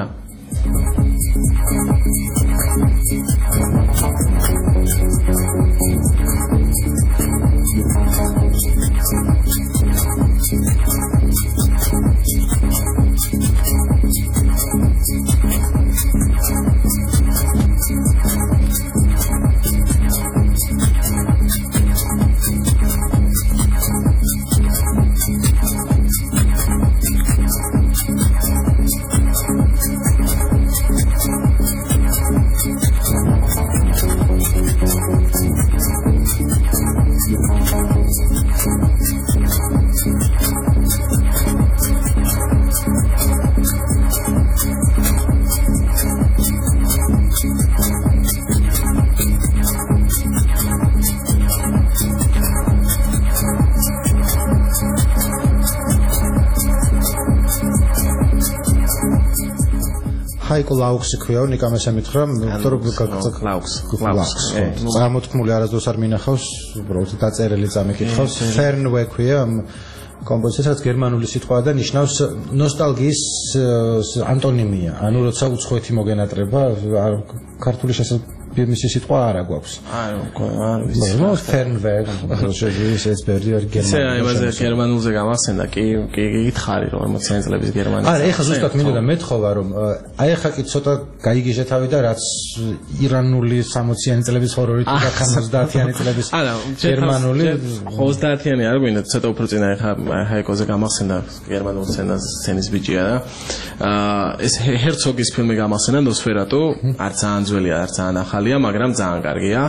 ჰაიკო ლაუქსი ქვია, ნიკა მესამითხრა, ლაუქს. წარმოთქმული არასდროს არ მინახავს, უბრალოდ დაწერილი წამიკითხავს. ფერნვე ქვია, კომპოზიციასაც გერმანული სიტყვაა და ნიშნავს ნოსტალგიის ანტონიმია. ანუ როცა უცხოეთი მოგენატრება, ქართული მისი სიტყვა არა გვაქვს. არ ვიცი. ნუ ფერნვე, შეიძლება ეს ბერდი არ გერმანული. იმაზე გერმანულზე გამახსენდა, კი გითხარი რომ 40 წლების გერმანია. არა, ეხლა ზუსტად მინდოდა მეთხოვა რომ აი ეხლა კი ცოტა გაიგიჟე თავი და რაც ირანული 60-იანი წლების ჰორორი თუ 70-იანი წლების გერმანული 30-იანი არ გვინდა ცოტა უფრო წინა ეხლა ჰაიკოზე გამახსენდა გერმანულ სცენის ბიჭია და ეს ჰერცოგის ფილმი გამახსენდა ნოსფერატუ, არ ძალიან ძველია, არ ძალიან ახალია, მაგრამ ძალიან კარგია.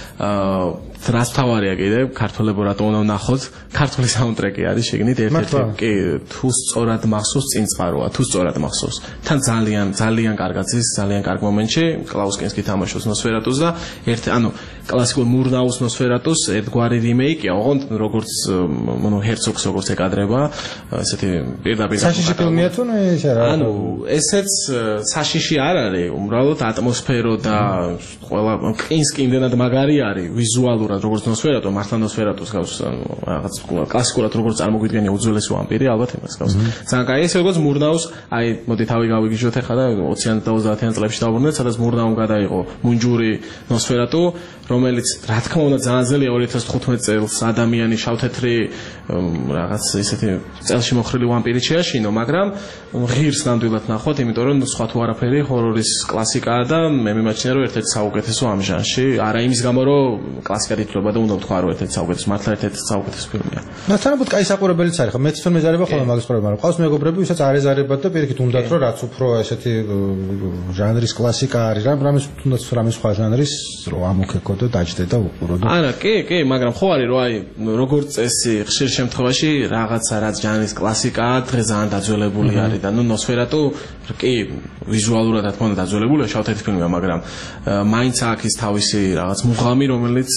რას თავარია კიდე ქართულებო რატომ უნდა ვნახოთ, ქართული საუნდტრეკი არის შეგნით ერთ-ერთი კი თუ სწორად მახსოვს წინწყაროა, თუ სწორად მახსოვს. თან ძალიან კარგად ზის, ძალიან კარგ მომენტში კლაუსკინსკი თამაშობს ნოსფერატუს და ანუ კლასიკურ მურნაუს ნოსფერატუს ერთგვარი რიმეიკია, ოღონდ როგორც ჰერცოგს როგორც ეკადრება, ესეთი პირდაპირ საშიში ფილმია თუ ეს არა? ანუ ესეც საშიში არ არის, უბრალოდ ატმოსფერო და ყველა კინსკი იმდენად მაგარი არის ვიზუალურად როგორც ნოსფერატუ, მართლა ნოსფერატუს გავს რაღაც კლასიკურად როგორც წარმოგვიდგენია უძველესი ვამპირი, ალბათ იმას გავს. ძალიან კაი, ესე როგორც მურნაუს, აი მოდი თავი გავიგიჟოთ ახლა და 20-იან და 30-იან წლებში დავბრუნდეთ, სადაც მურნაუმ გადაიღო მუნჯური ნოსფერატუ, რომელიც რა თქმა უნდა ძალიან ძელია 2015 წელს ადამიანი შავთეთრი რაღაც ისეთი წელში მოხრილი ვამპირი შეაშინო, მაგრამ ღირს ნამდვილად ნახოთ, იმიტომ რომ სხვა თუ არაფერი ჰორორის კლასიკაა და მე მიმაჩნია რომ ერთ-ერთი საუკეთესო ამ ჟანრში, არა იმის გამო რომ კლასიკად ითვლება და უნდა ვთქვა რომ ერთ-ერთი საუკეთესო, მართლა ერთ-ერთი საუკეთესო ფილმია. ნაცნობად კაი საყურებელიც არის, ხო მეც თვითონ მეზარება ხოლმე მაგის პრობლემა, რომ ყავს მეგობრები, ვისაც არ ეზარებათ და პირიქით უნდათ რომ რაც უფრო ესეთი ჟანრის კლასიკა არის, რამის თუნდაც რამის სხვა ჟანრის რო ამოქეკო და დაჯდე და უყურო და არა, კი, მაგრამ ხო არის რომ აი როგორც წესი ხშირ შემთხვევაში რაღაცა რაც ჟანრის კლასიკაა, დღეს ძალიან დაძველებული არის და ნუ ნოსფერატუ კი ვიზუალურად რა თქმა უნდა დაძველებულია, შავთეთრი ფილმია, მაგრამ მაინც აქვს ის თავისი რაღაც მუღამი, რომელიც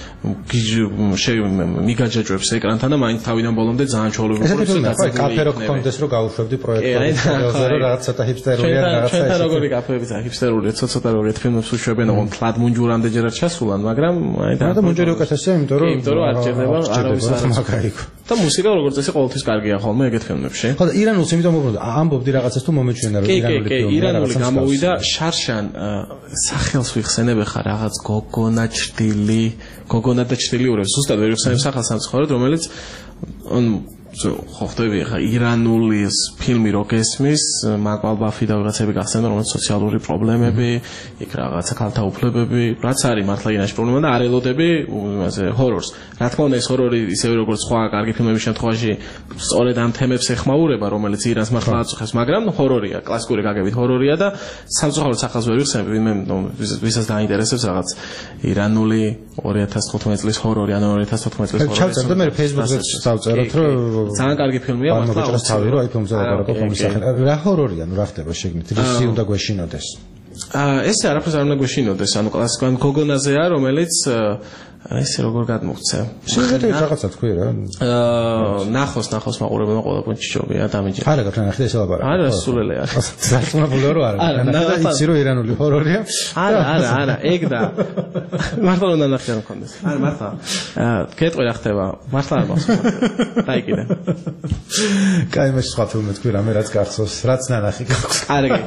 მიგაჯაჭვებს ეკრანთან და მაინც თავიდან ბოლომდე ძალიან ჩვეულებრივი პროცესი დაწყებული. კაფე რო გქონდეს რომ გაუშვებდი პროექტზე, რომ რაღაც ცოტა ჰიპსტერულია რაღაცა. ჩვენ როგორი კაფეებიც არის ჰიპსტერული, ცოტა როგორ ერთ ფილმებს უშვებენ, ოღონდ თლად მუნჯურამდე ჯერაც ჩასულან, მაგრამ აი და მუნჯური უკეთესია, იმიტომ რომ არ ჭირდება არავის არ და მუსიკა როგორც წესი ყოველთვის კარგია ხოლმე ეგეთ ფილმებში. ხო და ირანულს იმიტომ მობრუნდა, ამბობდი რაღაცას თუ მომეჩვენა რომ ირანული ფილმი. კი, ირანული გამოვიდა შარშან სახელს ვიხსენებ ახლა რაღაც გოგონა და ჩრდილიურებს, ზუსტად ვერ ვიხსენებ სახელს ამ ცხოვრად, რომელიც ხო ხდები ხა ირანული ფილმი რო გესმის მაგალბაფი და რაღაცები გახსენდა რომელიც სოციალური პრობლემები იქ რაღაცა ქალთა უფლებები რაც არის მართლა ირანში პრობლემა და არ ელოდები იმაზე ჰორორს რა თქმა უნდა ეს ჰორორი ისევე როგორც სხვა კარგი ფილმების შემთხვევაში სწორედ ამ თემებს ეხმაურება რომელიც ირანს მართლა აწუხებს მაგრამ ჰორორია კლასიკური გაგებით ჰორორია და სამწუხაროდ სახელს ვერ ვიხსენებ ვინმე ვისაც დაინტერესებს რაღაც ირანული 2015 წლის ჰორორი ან 2014 წლის ჰორორი ჩავწერდა მე Facebook-ზე დავწეროთ რომ ძალიან კარგი ფილმია მართლა მოჭრას თავი რომ აი ფილმზე ლაპარაკობ რომლის სახელი რა ჰორორია ნუ რა ხდება შეგნით რისი უნდა გვეშინოდეს ეს არაფერს არ უნდა გვეშინოდეს ანუ კლასიკურ გოგონაზეა რომელიც ესე როგორ გადმოხცე შეიძლება რაღაცა თქვი რა ნახოს მაყურებელმა ყველა პუნქტი ჯობია დამიჯერა არა გაქნახე ეს ლაპარაკი არა სულელე არა ზარწმუნებული რო არა იცი რომ ირანული ჰორორია არა ეგ და მართლა უნდა ნახე რა მქონდეს არა მართლა გეტყვი რა ხდება მართლა არ მახსოვს დაიკიდე კაი მე სხვა ფილმი თქვი რამე რაც გახსოვს რაც ნანახი გაქვს კარგი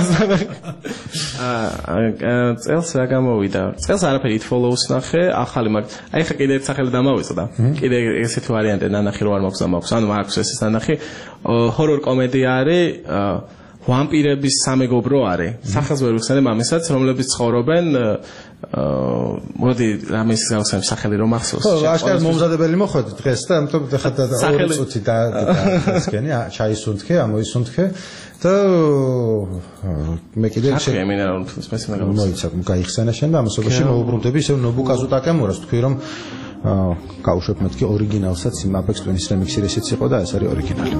წელს რა გამოვიდა წელს არაფერი it follows ნახე ახალი მაგ აი ხა კიდე ერთ სახელი დამავიწყდა კიდე ესეთი ვარიანტი ნანახი რო არ მაქვს და მაქვს ანუ მაქვს ეს ნანახი ჰორორ კომედია არის ვამპირების სამეგობრო არის სახელს ვერ ვიხსენებ ამასაც რომლებიც ცხოვრობენ მოდი რამის გავხსენებ სახელი რომ ახსოვს ხო აშკარად მომზადებელი მოხვედი დღეს და ამიტომ ხა 2 წუთი და ესკენი ჩაისუნთქე ამოისუნთქე და მე კიდე მოიცა გაიხსენა შენ და ამასობაში მოუბრუნდები ისევ ნობუკაზუ ტაკემურას თქვი რომ გავუშვებ მეთქი ორიგინალსაც იმ Apex Twins remix-ი რისიც იყო და ეს არის ორიგინალი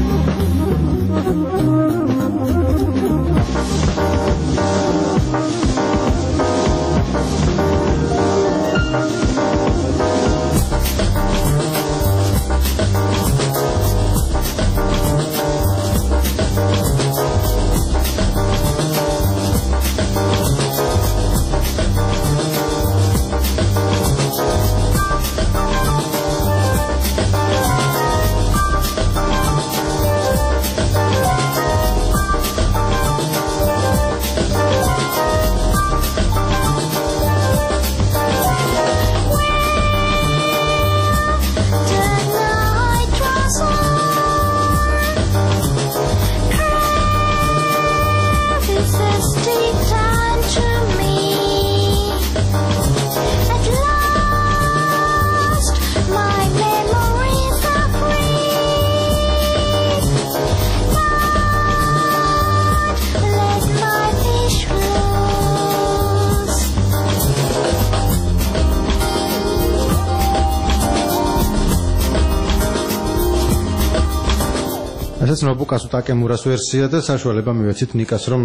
ეს ნობუკაზუ ტაკემურას ვერსია და საშუალება მივეცით ნიკას რომ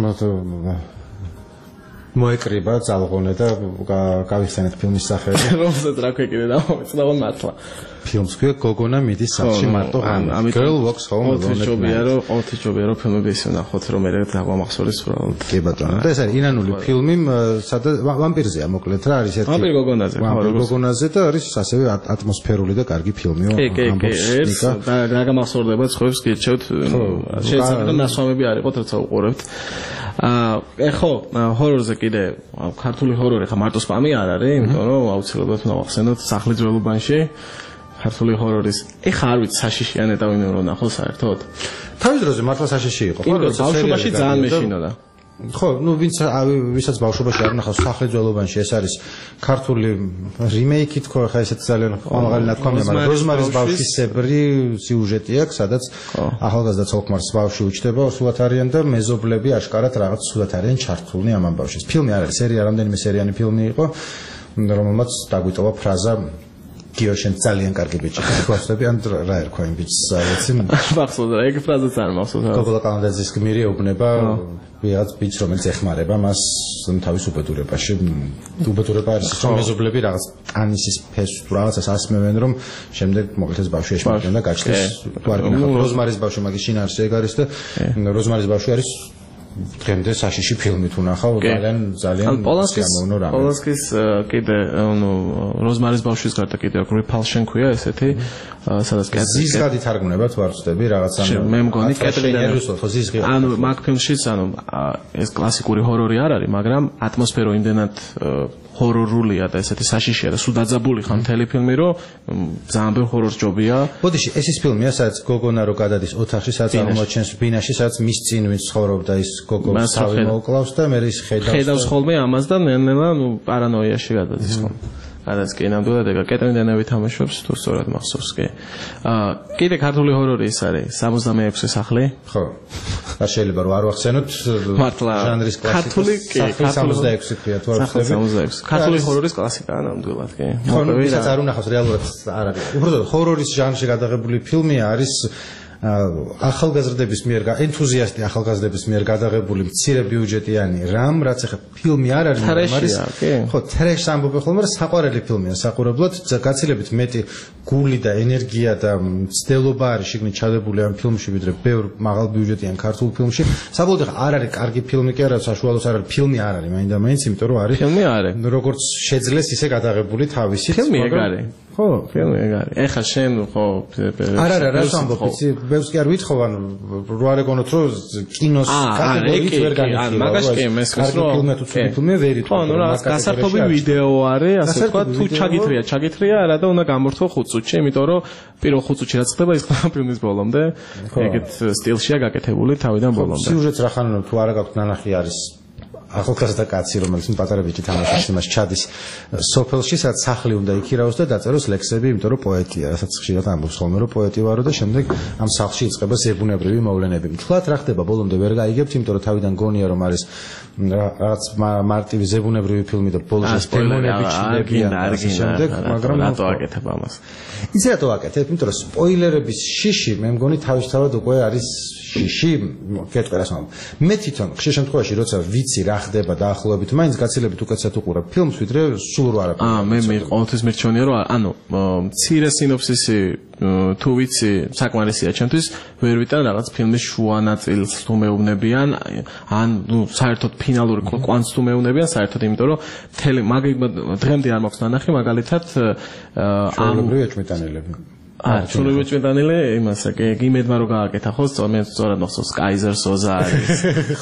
მოეკრიბა ძალღონე და გავიხსენეთ ფილმის სახელი რომელსაც რა ქვეკიდე დამოვიწყდა მართლა ფილმს ქვია გოგონა მიდის სახლში მარტო ღამით Girl Walks Home Alone ოთი ჯობია რომ ფილმები ისე ნახოთ რომ მე დაგვამახსოვდეს უბრალოდ კი ბატონო და ეს არის ირანული ფილმი სადაც ვამპირზეა მოკლედ რა არის ერთი ვამპირ გოგონაზე და არის ასევე ატმოსფერული და კარგი ფილმიო ამბობს და რა გამახსოვდება ცხობს გირჩევთ შეიძლება ნასვამები არ იყოთ როცა უყურებთ ხო ჰორორზე კიდე ქართული ჰორორი ხა მარტო სპამი არ არის იმიტომ რომ აუცილებლად უნდა ვახსენოთ სახლი ძველობანში ქართული ჰორორის ეხა არ ვიცი საშიშიანე და ვინმე რომ ნახო საერთოდ თავის დროზე მართლა საშიში იყო ხო ბავშვობაში ძალიან მეშინოდა ხო ნუ ვისაც ბავშვობაში არ ნახავს სახლი ძველობანში ეს არის ქართული რიმეიკი თქო ხა ესეც ძალიან ამაღალი ნათქვამია მაგრამ როზმარის ბავშვისებრი სიუჟეტი აქვს სადაც ახალგაზრდა ცოლ-ქმარს ბავშვი უჩდება სულად არიან და მეზობლები აშკარად რაღაც სულად არიან ჩართულნი ამ ამბავში ფილმი არ არის სერია რამდენიმე სერიანი ფილმი იყო რომელმაც დაგვიტოვა ფრაზა გიოშენ ძალიან კარგი ბიჭი ხოსტები ან რა ერქვა იმ ბიჭს ვიცი მახსოვდა ეგ ფრაზაც არ მახსოვდა გოგოლა კალანდაძის გმირი ეუბნება ვიღაც ბიჭს რომელიც ეხმარება მას თავის უბედურებაში უბედურება არის რომ მეზობლები რაღაც ანისის ფესს თუ რაღაცას ასმევენ რომ შემდეგ მოკლედ ეს ბავშვი ეშმაკენ და გაჩნდეს თუ არ გინახავთ როზმარის ბავშვი მაგის შინაარსი ეგ არის და როზმარის ბავშვი არის დღემდე საშიში ფილმი თუ ნახავ ძალიან სიამოვნო რამე პოლონსკის კიდე ანუ როზმარის ბავშვის გარდა კიდე აქვს Repulsion ქვია ესეთი სადაც ზიზღადი თარგმნება თუ არ ვწდები რაღაც მე მგონი კეთილი ანუ მაგ ფილმშიც ანუ ეს კლასიკური ჰორორი არ არის მაგრამ ატმოსფერო იმდენად ჰორორულია და ესეთი საშიშია და სულ დაძაბული ხარ მთელი ფილმი, რომ ძალიან ბევრ ჰორორს ჯობია. ბოდიში, ეს ის ფილმია, სადაც გოგონა რო გადადის ოთახში, სადაც აღმოჩენს ბინაში, სადაც მის წინ ვინც ცხოვრობდა ის გოგო თავი მოუკლავს და მე ის ხედავს ხოლმე ამას და ნელა პარანოიაში გადადის ხოლმე. გადაც კი ნამდვილად ეგა კეტრინ დენევი თამაშობს თუ სწორად მახსოვს კი. კიდე ქართული ჰორორი ის არის 66 სახლი. ხო. და შეიძლება რომ არ ვახსენოთ ჟანრის კლასიკა. ქართული 66 ქვია თუ არ ვხდები. 66. ქართული ჰორორის კლასიკაა ნამდვილად კი. ხო, ვისაც არ უნახავს რეალურად არ არის. უბრალოდ ჰორორის ჟანრში გადაღებული ფილმი არის ახალგაზრდების მიერ ენთუზიასტი ახალგაზრდების მიერ გადაღებული მცირე ბიუჯეტიანი რამ, რაც ახლა ფილმი არ არის, მაგრამ არის ხო, ტრეშს ამბობენ ხოლმე, მაგრამ საყვარელი ფილმია საყურებლად, გაცილებით მეტი გული და ენერგია და მცდელობა არის შიგნით ჩადებული ამ ფილმში, ვიდრე ბევრ მაღალ ბიუჯეტიან ქართულ ფილმში. საბოლოოდ არ არის კარგი ფილმი კი არა, საშუალოს არ არის, ფილმი არ არის, მაინდა-მაინც, იმიტომ რომ არის ფილმი არის. როგორც შეძლეს ისე გადაღებული თავისით. ფილმი ეგ არის. ხო, ფილმი ეგ არის. ეხლა შენ ხო არა, რას ამბობ, იცი, ბევრს კი არ ვითხოვ, ანუ რო არ ეგონოთ, რომ კინოს კატეგორიით ვერ განიხილავ. მაგას კი მესმის რომ ფილმი თუ ცუდი ფილმი ვერ ითხოვ. ხო, რა გასართობი ვიდეო არის, ასე თქვა, თუ ჩაგითრია არა და უნდა გამორთო 5 წუთში, იმიტომ რომ პირველ 5 წუთში რაც ხდება, ის ხდება ფილმის ბოლომდე. ეგეთ სტილშია გაკეთებული თავიდან ბოლომდე. სიუჟეტს რა ხან თუ არა გაქვთ ნანახი არის ახალგაზრდა კაცი, რომელიც პატარა ბიჭი თამაშობს იმას ჩადის სოფელში, სადაც სახლი უნდა იქირავოს და დაწეროს ლექსები, იმიტომ რომ პოეტია, რასაც ხშირად ამბობს ხოლმე, რომ პოეტი ვარო და შემდეგ ამ სახლში იწყება ზებუნებრივი მოვლენები. მთლად რა ხდება ბოლომდე ვერ გაიგებთ, იმიტომ რომ თავიდან გონია რომ არის რაღაც მარტივი ზებუნებრივი ფილმი და ბოლოს დემონები ჩნდებიან და შემდეგ, მაგრამ რატო აკეთებ ამას? იცი რატო აკეთებ? იმიტომ რომ სპოილერების შიში მე მგონი თავისთავად უკვე არის შიში, კეთე რას ვამბობ. მე თვითონ ხშირ შემთხვევაში როცა ვიცი რა ხდება დაახლოებით, მაინც გაცილებით უკეთესად უყურებ ფილმს, ვიდრე სულ რო არაფერი. მე ყოველთვის მერჩვენია რომ ანუ მცირე სინოფსისი თუ ვიცი საკმარისია ჩემთვის, ვერ ვიტან რაღაც ფილმის შუა ნაწილს თუ მეუბნებიან, ან ნუ საერთოდ ფინალური კვანტს თუ მეუბნებიან, საერთოდ იმიტომ რომ მთელი დღემდე არ მაქვს ნანახი მაგალითად ამბრივი ეჭვმიტანილები. ჩულები ჭვიდანილე იმასა გიმედმა რო გააკეთა ხო სწორად მახსოვს კაიზერ სოზა არის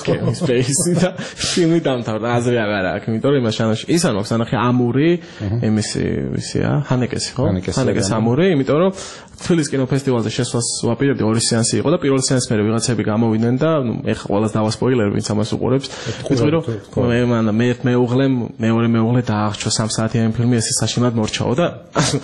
სპეისი და ფილმი დამთავრდა აზრი აღარ აქვს იმიტომ რომ იმას შანაში ის არ მაქვს ანახი ამური იმისი ვისია ჰანეკესი ხო ჰანეკეს ამური იმიტომ რომ თბილისის კინოფესტივალზე შესვლას ვაპირებდი 2 სეანსი იყო და პირველ სეანსს მე ვიღაცები გამოვიდნენ და ნუ ეხლა ყველას დავასპოილერ ვინც ამას უყურებს ვიტყვი რომ მე მეუღლე მეორე მეუღლე დაახჩო 3 საათიანი ფილმი ესე საშინლად მორჩაო და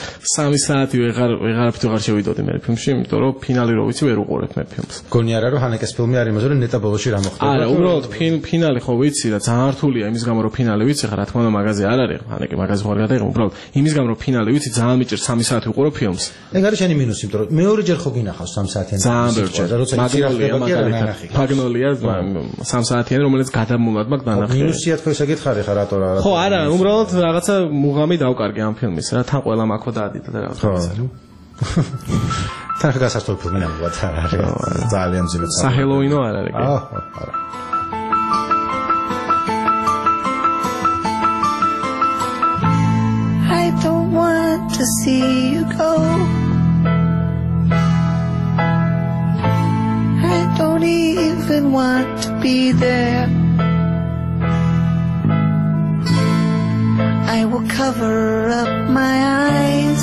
3 საათი ვეღარ შევიდოდი მე ფილმში იმიტომ რომ ფინალი რო ვიცი ვერ უყურებ მე ფილმს გონი არა რომ ჰანეკეს ფილმი არის იმაზე რომ ნეტა ბოლოში რა მოხდება არა უბრალოდ ფინალი ხო ვიცი და ძალიან რთულია იმის გამო რომ ფინალი ვიცი ხა რა თქმა უნდა მაგაზე არ არის ჰანეკე მაგაზე ხო არ გადაიღო უბრალოდ იმის გამო რომ ფინალი ვიცი ძალიან მიჭირს 3 საათი უყურო ფილმს ეგ არის შენი მინუსი იმიტომ რომ მეორეჯერ ხო გინახავს 3 საათიანი ძალიან ბევრჯერ როცა იცირახება კი არა ნანახი მაგნოლია 3 საათიანი რომელიც გადამულად მაგ ნანახი მინუსია თქო ესე გითხარი ხა რატო რა ხო არა უბრალოდ რაღაცა მუღამი დავკარგე ამ ფილმის რა თან ყველა მაქო დაადიდა და რაღაცა თან გასართობ ფილმი ნამდვილად არ არის ძალიან ძილად საჰელოინო არ არის არა I don't want to see you go I don't even want to be there I will cover up my eyes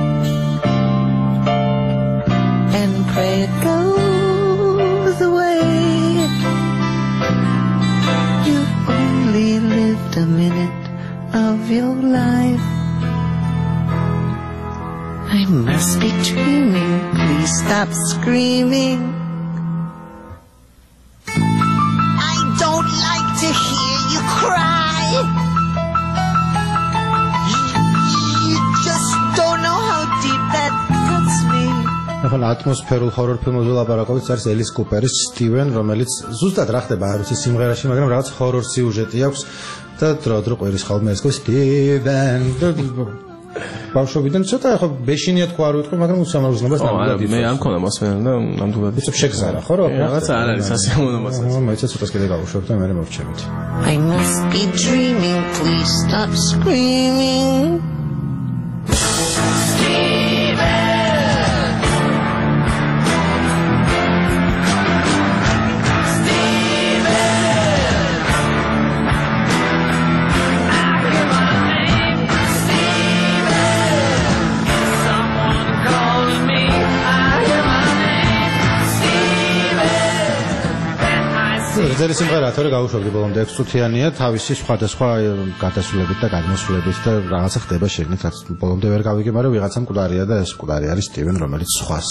and pray it goes away You only lived a minute of your life I must be dreaming, please stop screaming I don't like to hear you cry You just don't know how deep that cuts me ახლა ატმოსფერულ ჰორორ ფილმებზე ლაპარაკობთ არის ელის კუპერის სტივენ რომელიც ზუსტად რა ხდება არ ვიცი სიმღერაში მაგრამ რაღაც ჰორორ სიუჟეტი აქვს და დრო ყვირის ხოლმე ეს სტივენ ბავშვობიდან ცოტა ხო ბეშინია თქვა არ ვიტყვი მაგრამ უსამართლობას ნამდვილად მე არ მქონდა მოსმენა და ნამდვილად იცი შეგზარა ხო რა რაღაცა არ არის სასიამოვნო მასალა მე ცოტას კიდე გავუშვებ და მე მოვჩებით I must be dreaming please stop screaming ძელი სიმღერაა, თორე გავუშვებდი ბოლომდე 6 წუთიანია, თავისი სხვადასხვა გადასვლებით და გადმოსვლებით და რაღაცა ხდება შეგნით, რაც ბოლომდე ვერ გავიგე, მაგრამ ვიღაცა მკვდარია და ეს მკვდარი არის სტივენ, რომელიც სხვას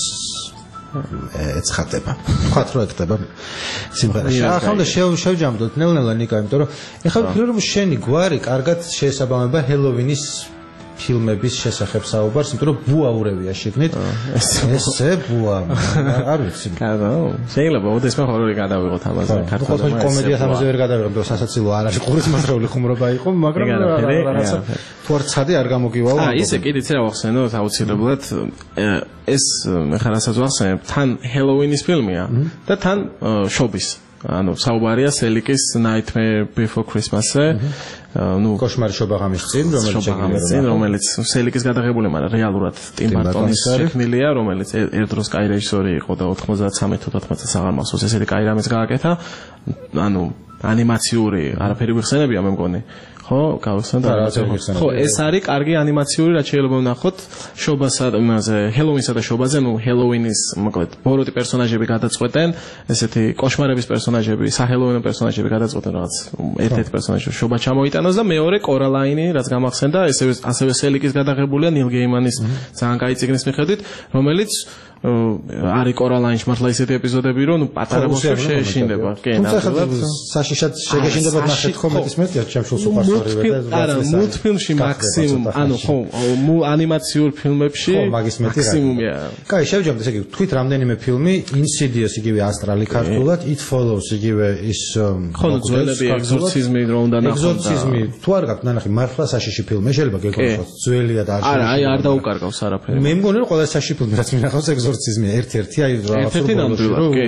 ეცხადება. ვთქვათ, რომ ეკდება სიმღერაში. ახლა შევჯამდოთ ნელ-ნელა ნიკა, იმიტომ რომ ეხლა ვფიქრობ, რომ შენი გვარი კარგად შეესაბამება ჰელოვინის ფილმების შესახებ საუბარს, იმიტომ რომ ბუაურევია შეგნით. ესე ბუა. არ ვიცი. შეიძლება ოდესმე ჰორორი გადავიღოთ ამაზე. ქართულად კომედიას ამაზე ვერ გადავიღებ, რომ სასაცილო არ არის, ყურის მასრეული ხუმრობა იყო, მაგრამ რაღაცა თორცადი არ გამოგივაო. ისე კიდე ცერა ვახსენოთ აუცილებლად ეს ხა რასაც ვახსენებ, თან ჰელოვინის ფილმია და თან შობის. ანუ საუბარია სელიკის Nightmare Before Christmas-ზე. კოშმარი შობაღამის წინ, რომელიც სელიკის გადაღებული, მაგრამ რეალურად ტიმ ბარტონის შექმნილია, რომელიც ერთ დროს კაი რეჟისორი იყო და 93-94 აღარ მახსოვს, ესეთი კაი რამეც გააკეთა. ანუ ანიმაციური არაფერი ვიხსენებია მე მგონი. ხო, გავხსენეთ და ხო, ეს არის კარგი ანიმაციური, რაც შეიძლება ვნახოთ შობასა და იმაზე, ჰელოვინსა და შობაზე, ну, ჰელოვინის, მოკლედ, ბოროტი პერსონაჟები გადაწყვეტენ, ესეთი კოშმარების პერსონაჟები, საჰელოვინო პერსონაჟები გადაწყვეტენ რაღაც ერთ-ერთ პერსონაჟს შობა ჩამოიტანოს და მეორე კორალაინი, რაც გამახსენდა, ასევე სელიკის გადაღებულია ნილ გეიმანის ძალიან კაი წიგნის მიხედვით, რომელიც არის კორალაინში მართლა ისეთი ეპიზოდები, რომ პატარა მოსწრაფ შეეშინდება. კი, ნამდვილად. საშიშად შეგეშინდებათ ნახეთ ხომ ეს მეტია ჩემშულს უყარსორივე და არა, მულტფილმში მაქსიმუმ, ანუ ხო, ანიმაციურ ფილმებში მაქსიმუმია. კაი, შევჯამთ, ესე იგი, თქვით რამდენიმე ფილმი, Insidious იგივე ასტრალი ქართულად, It Follows იგივე ის ხო, ძველები ეგზორციზმი რო უნდა ნახოთ. ეგზორციზმი, თუ არ გაქვთ ნანახი, მართლა საშიში ფილმი, შეიძლება გეკითხოთ, ძველია და არ არა, აი არ დაუკარგავს არაფერი. მე მგონი რომ ყველა საშიში ფილმი რაც მინახავს ეგზორციზმი ერთ-ერთი აი ერთ-ერთი ნამდვილად, კი.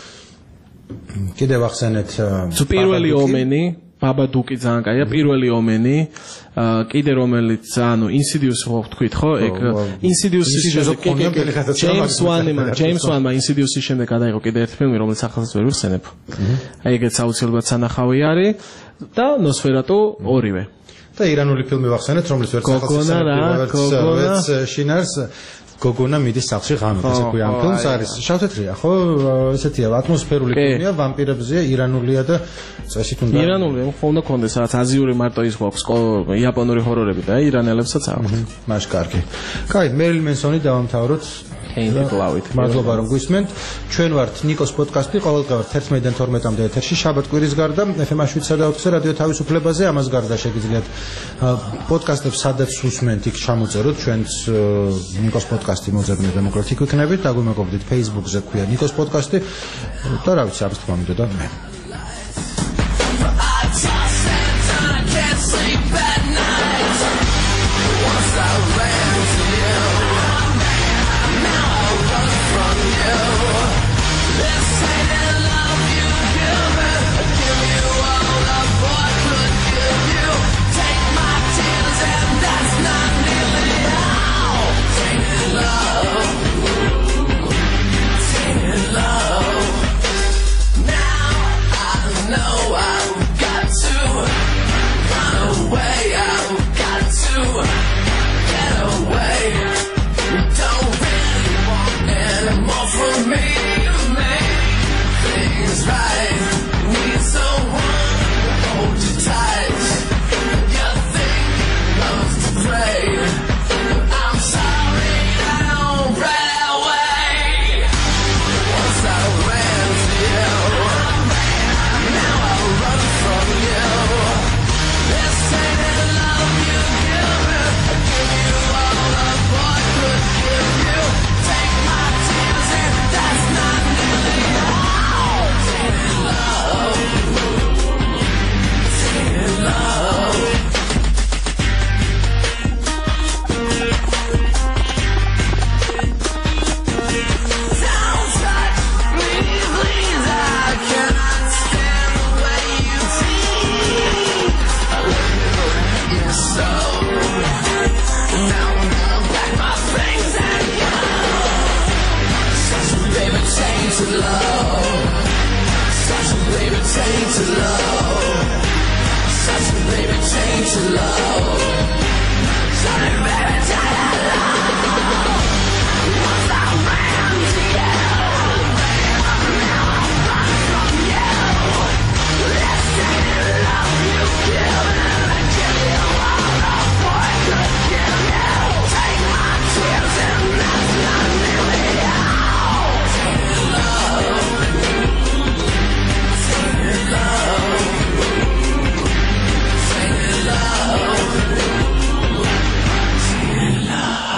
კიდევ ახსენეთ პირველი ომენი, ბაბადუკი ძალიან კაია, პირველი ომენი, კიდე რომელიც ანუ Insidious ხო ვთქვით, ხო? ეგ Insidious-ის James Wan-მა Insidious-ის შემდეგ გადაიღო კიდე ერთი ფილმი, რომელიც ახალს ვერ ვიხსენებ. აი ეგეც აუცილებლად სანახავი არის და Nosferatu ორივე. და ირანული ფილმი ვახსენეთ, რომელიც ვერ სახალხო შინარს გოგონა მიდის სახლში ღამით, ესე ქვია ამ ფილმს არის. შავთეთრია, ხო? ესეთია ატმოსფერული ფილმია, ვამპირებზეა, ირანულია და წესით უნდა. ირანული, ხო უნდა კონდეს რაღაც აზიური მარტო ის გვაქვს, იაპონური ჰორორები და ირანელებსაც აქვს. მაშ კარგი. კაი, მერილ მენსონი დავამთავროთ. მადლობა რომ გვისმენთ. ჩვენ ვართ ნიკოს პოდკასტი, ყოველდღიურად 11-დან 12-მდე ეთერში, შაბათ-კვირის გარდა FM 7-სა და 4-ზე რადიო თავისუფლებაზე. ამას გარდა შეგიძლიათ პოდკასტებს სადაც უსმენთ, იქ ჩამოწეროთ ჩვენს ნიკოს პოდკასტი მოძებნე დემოკრატიკ ვიქნებით, დაგვიმეგობრდით Facebook-ზე ქვია ნიკოს პოდკასტი და რა ვიცი, ამის თქმა მინდოდა მე.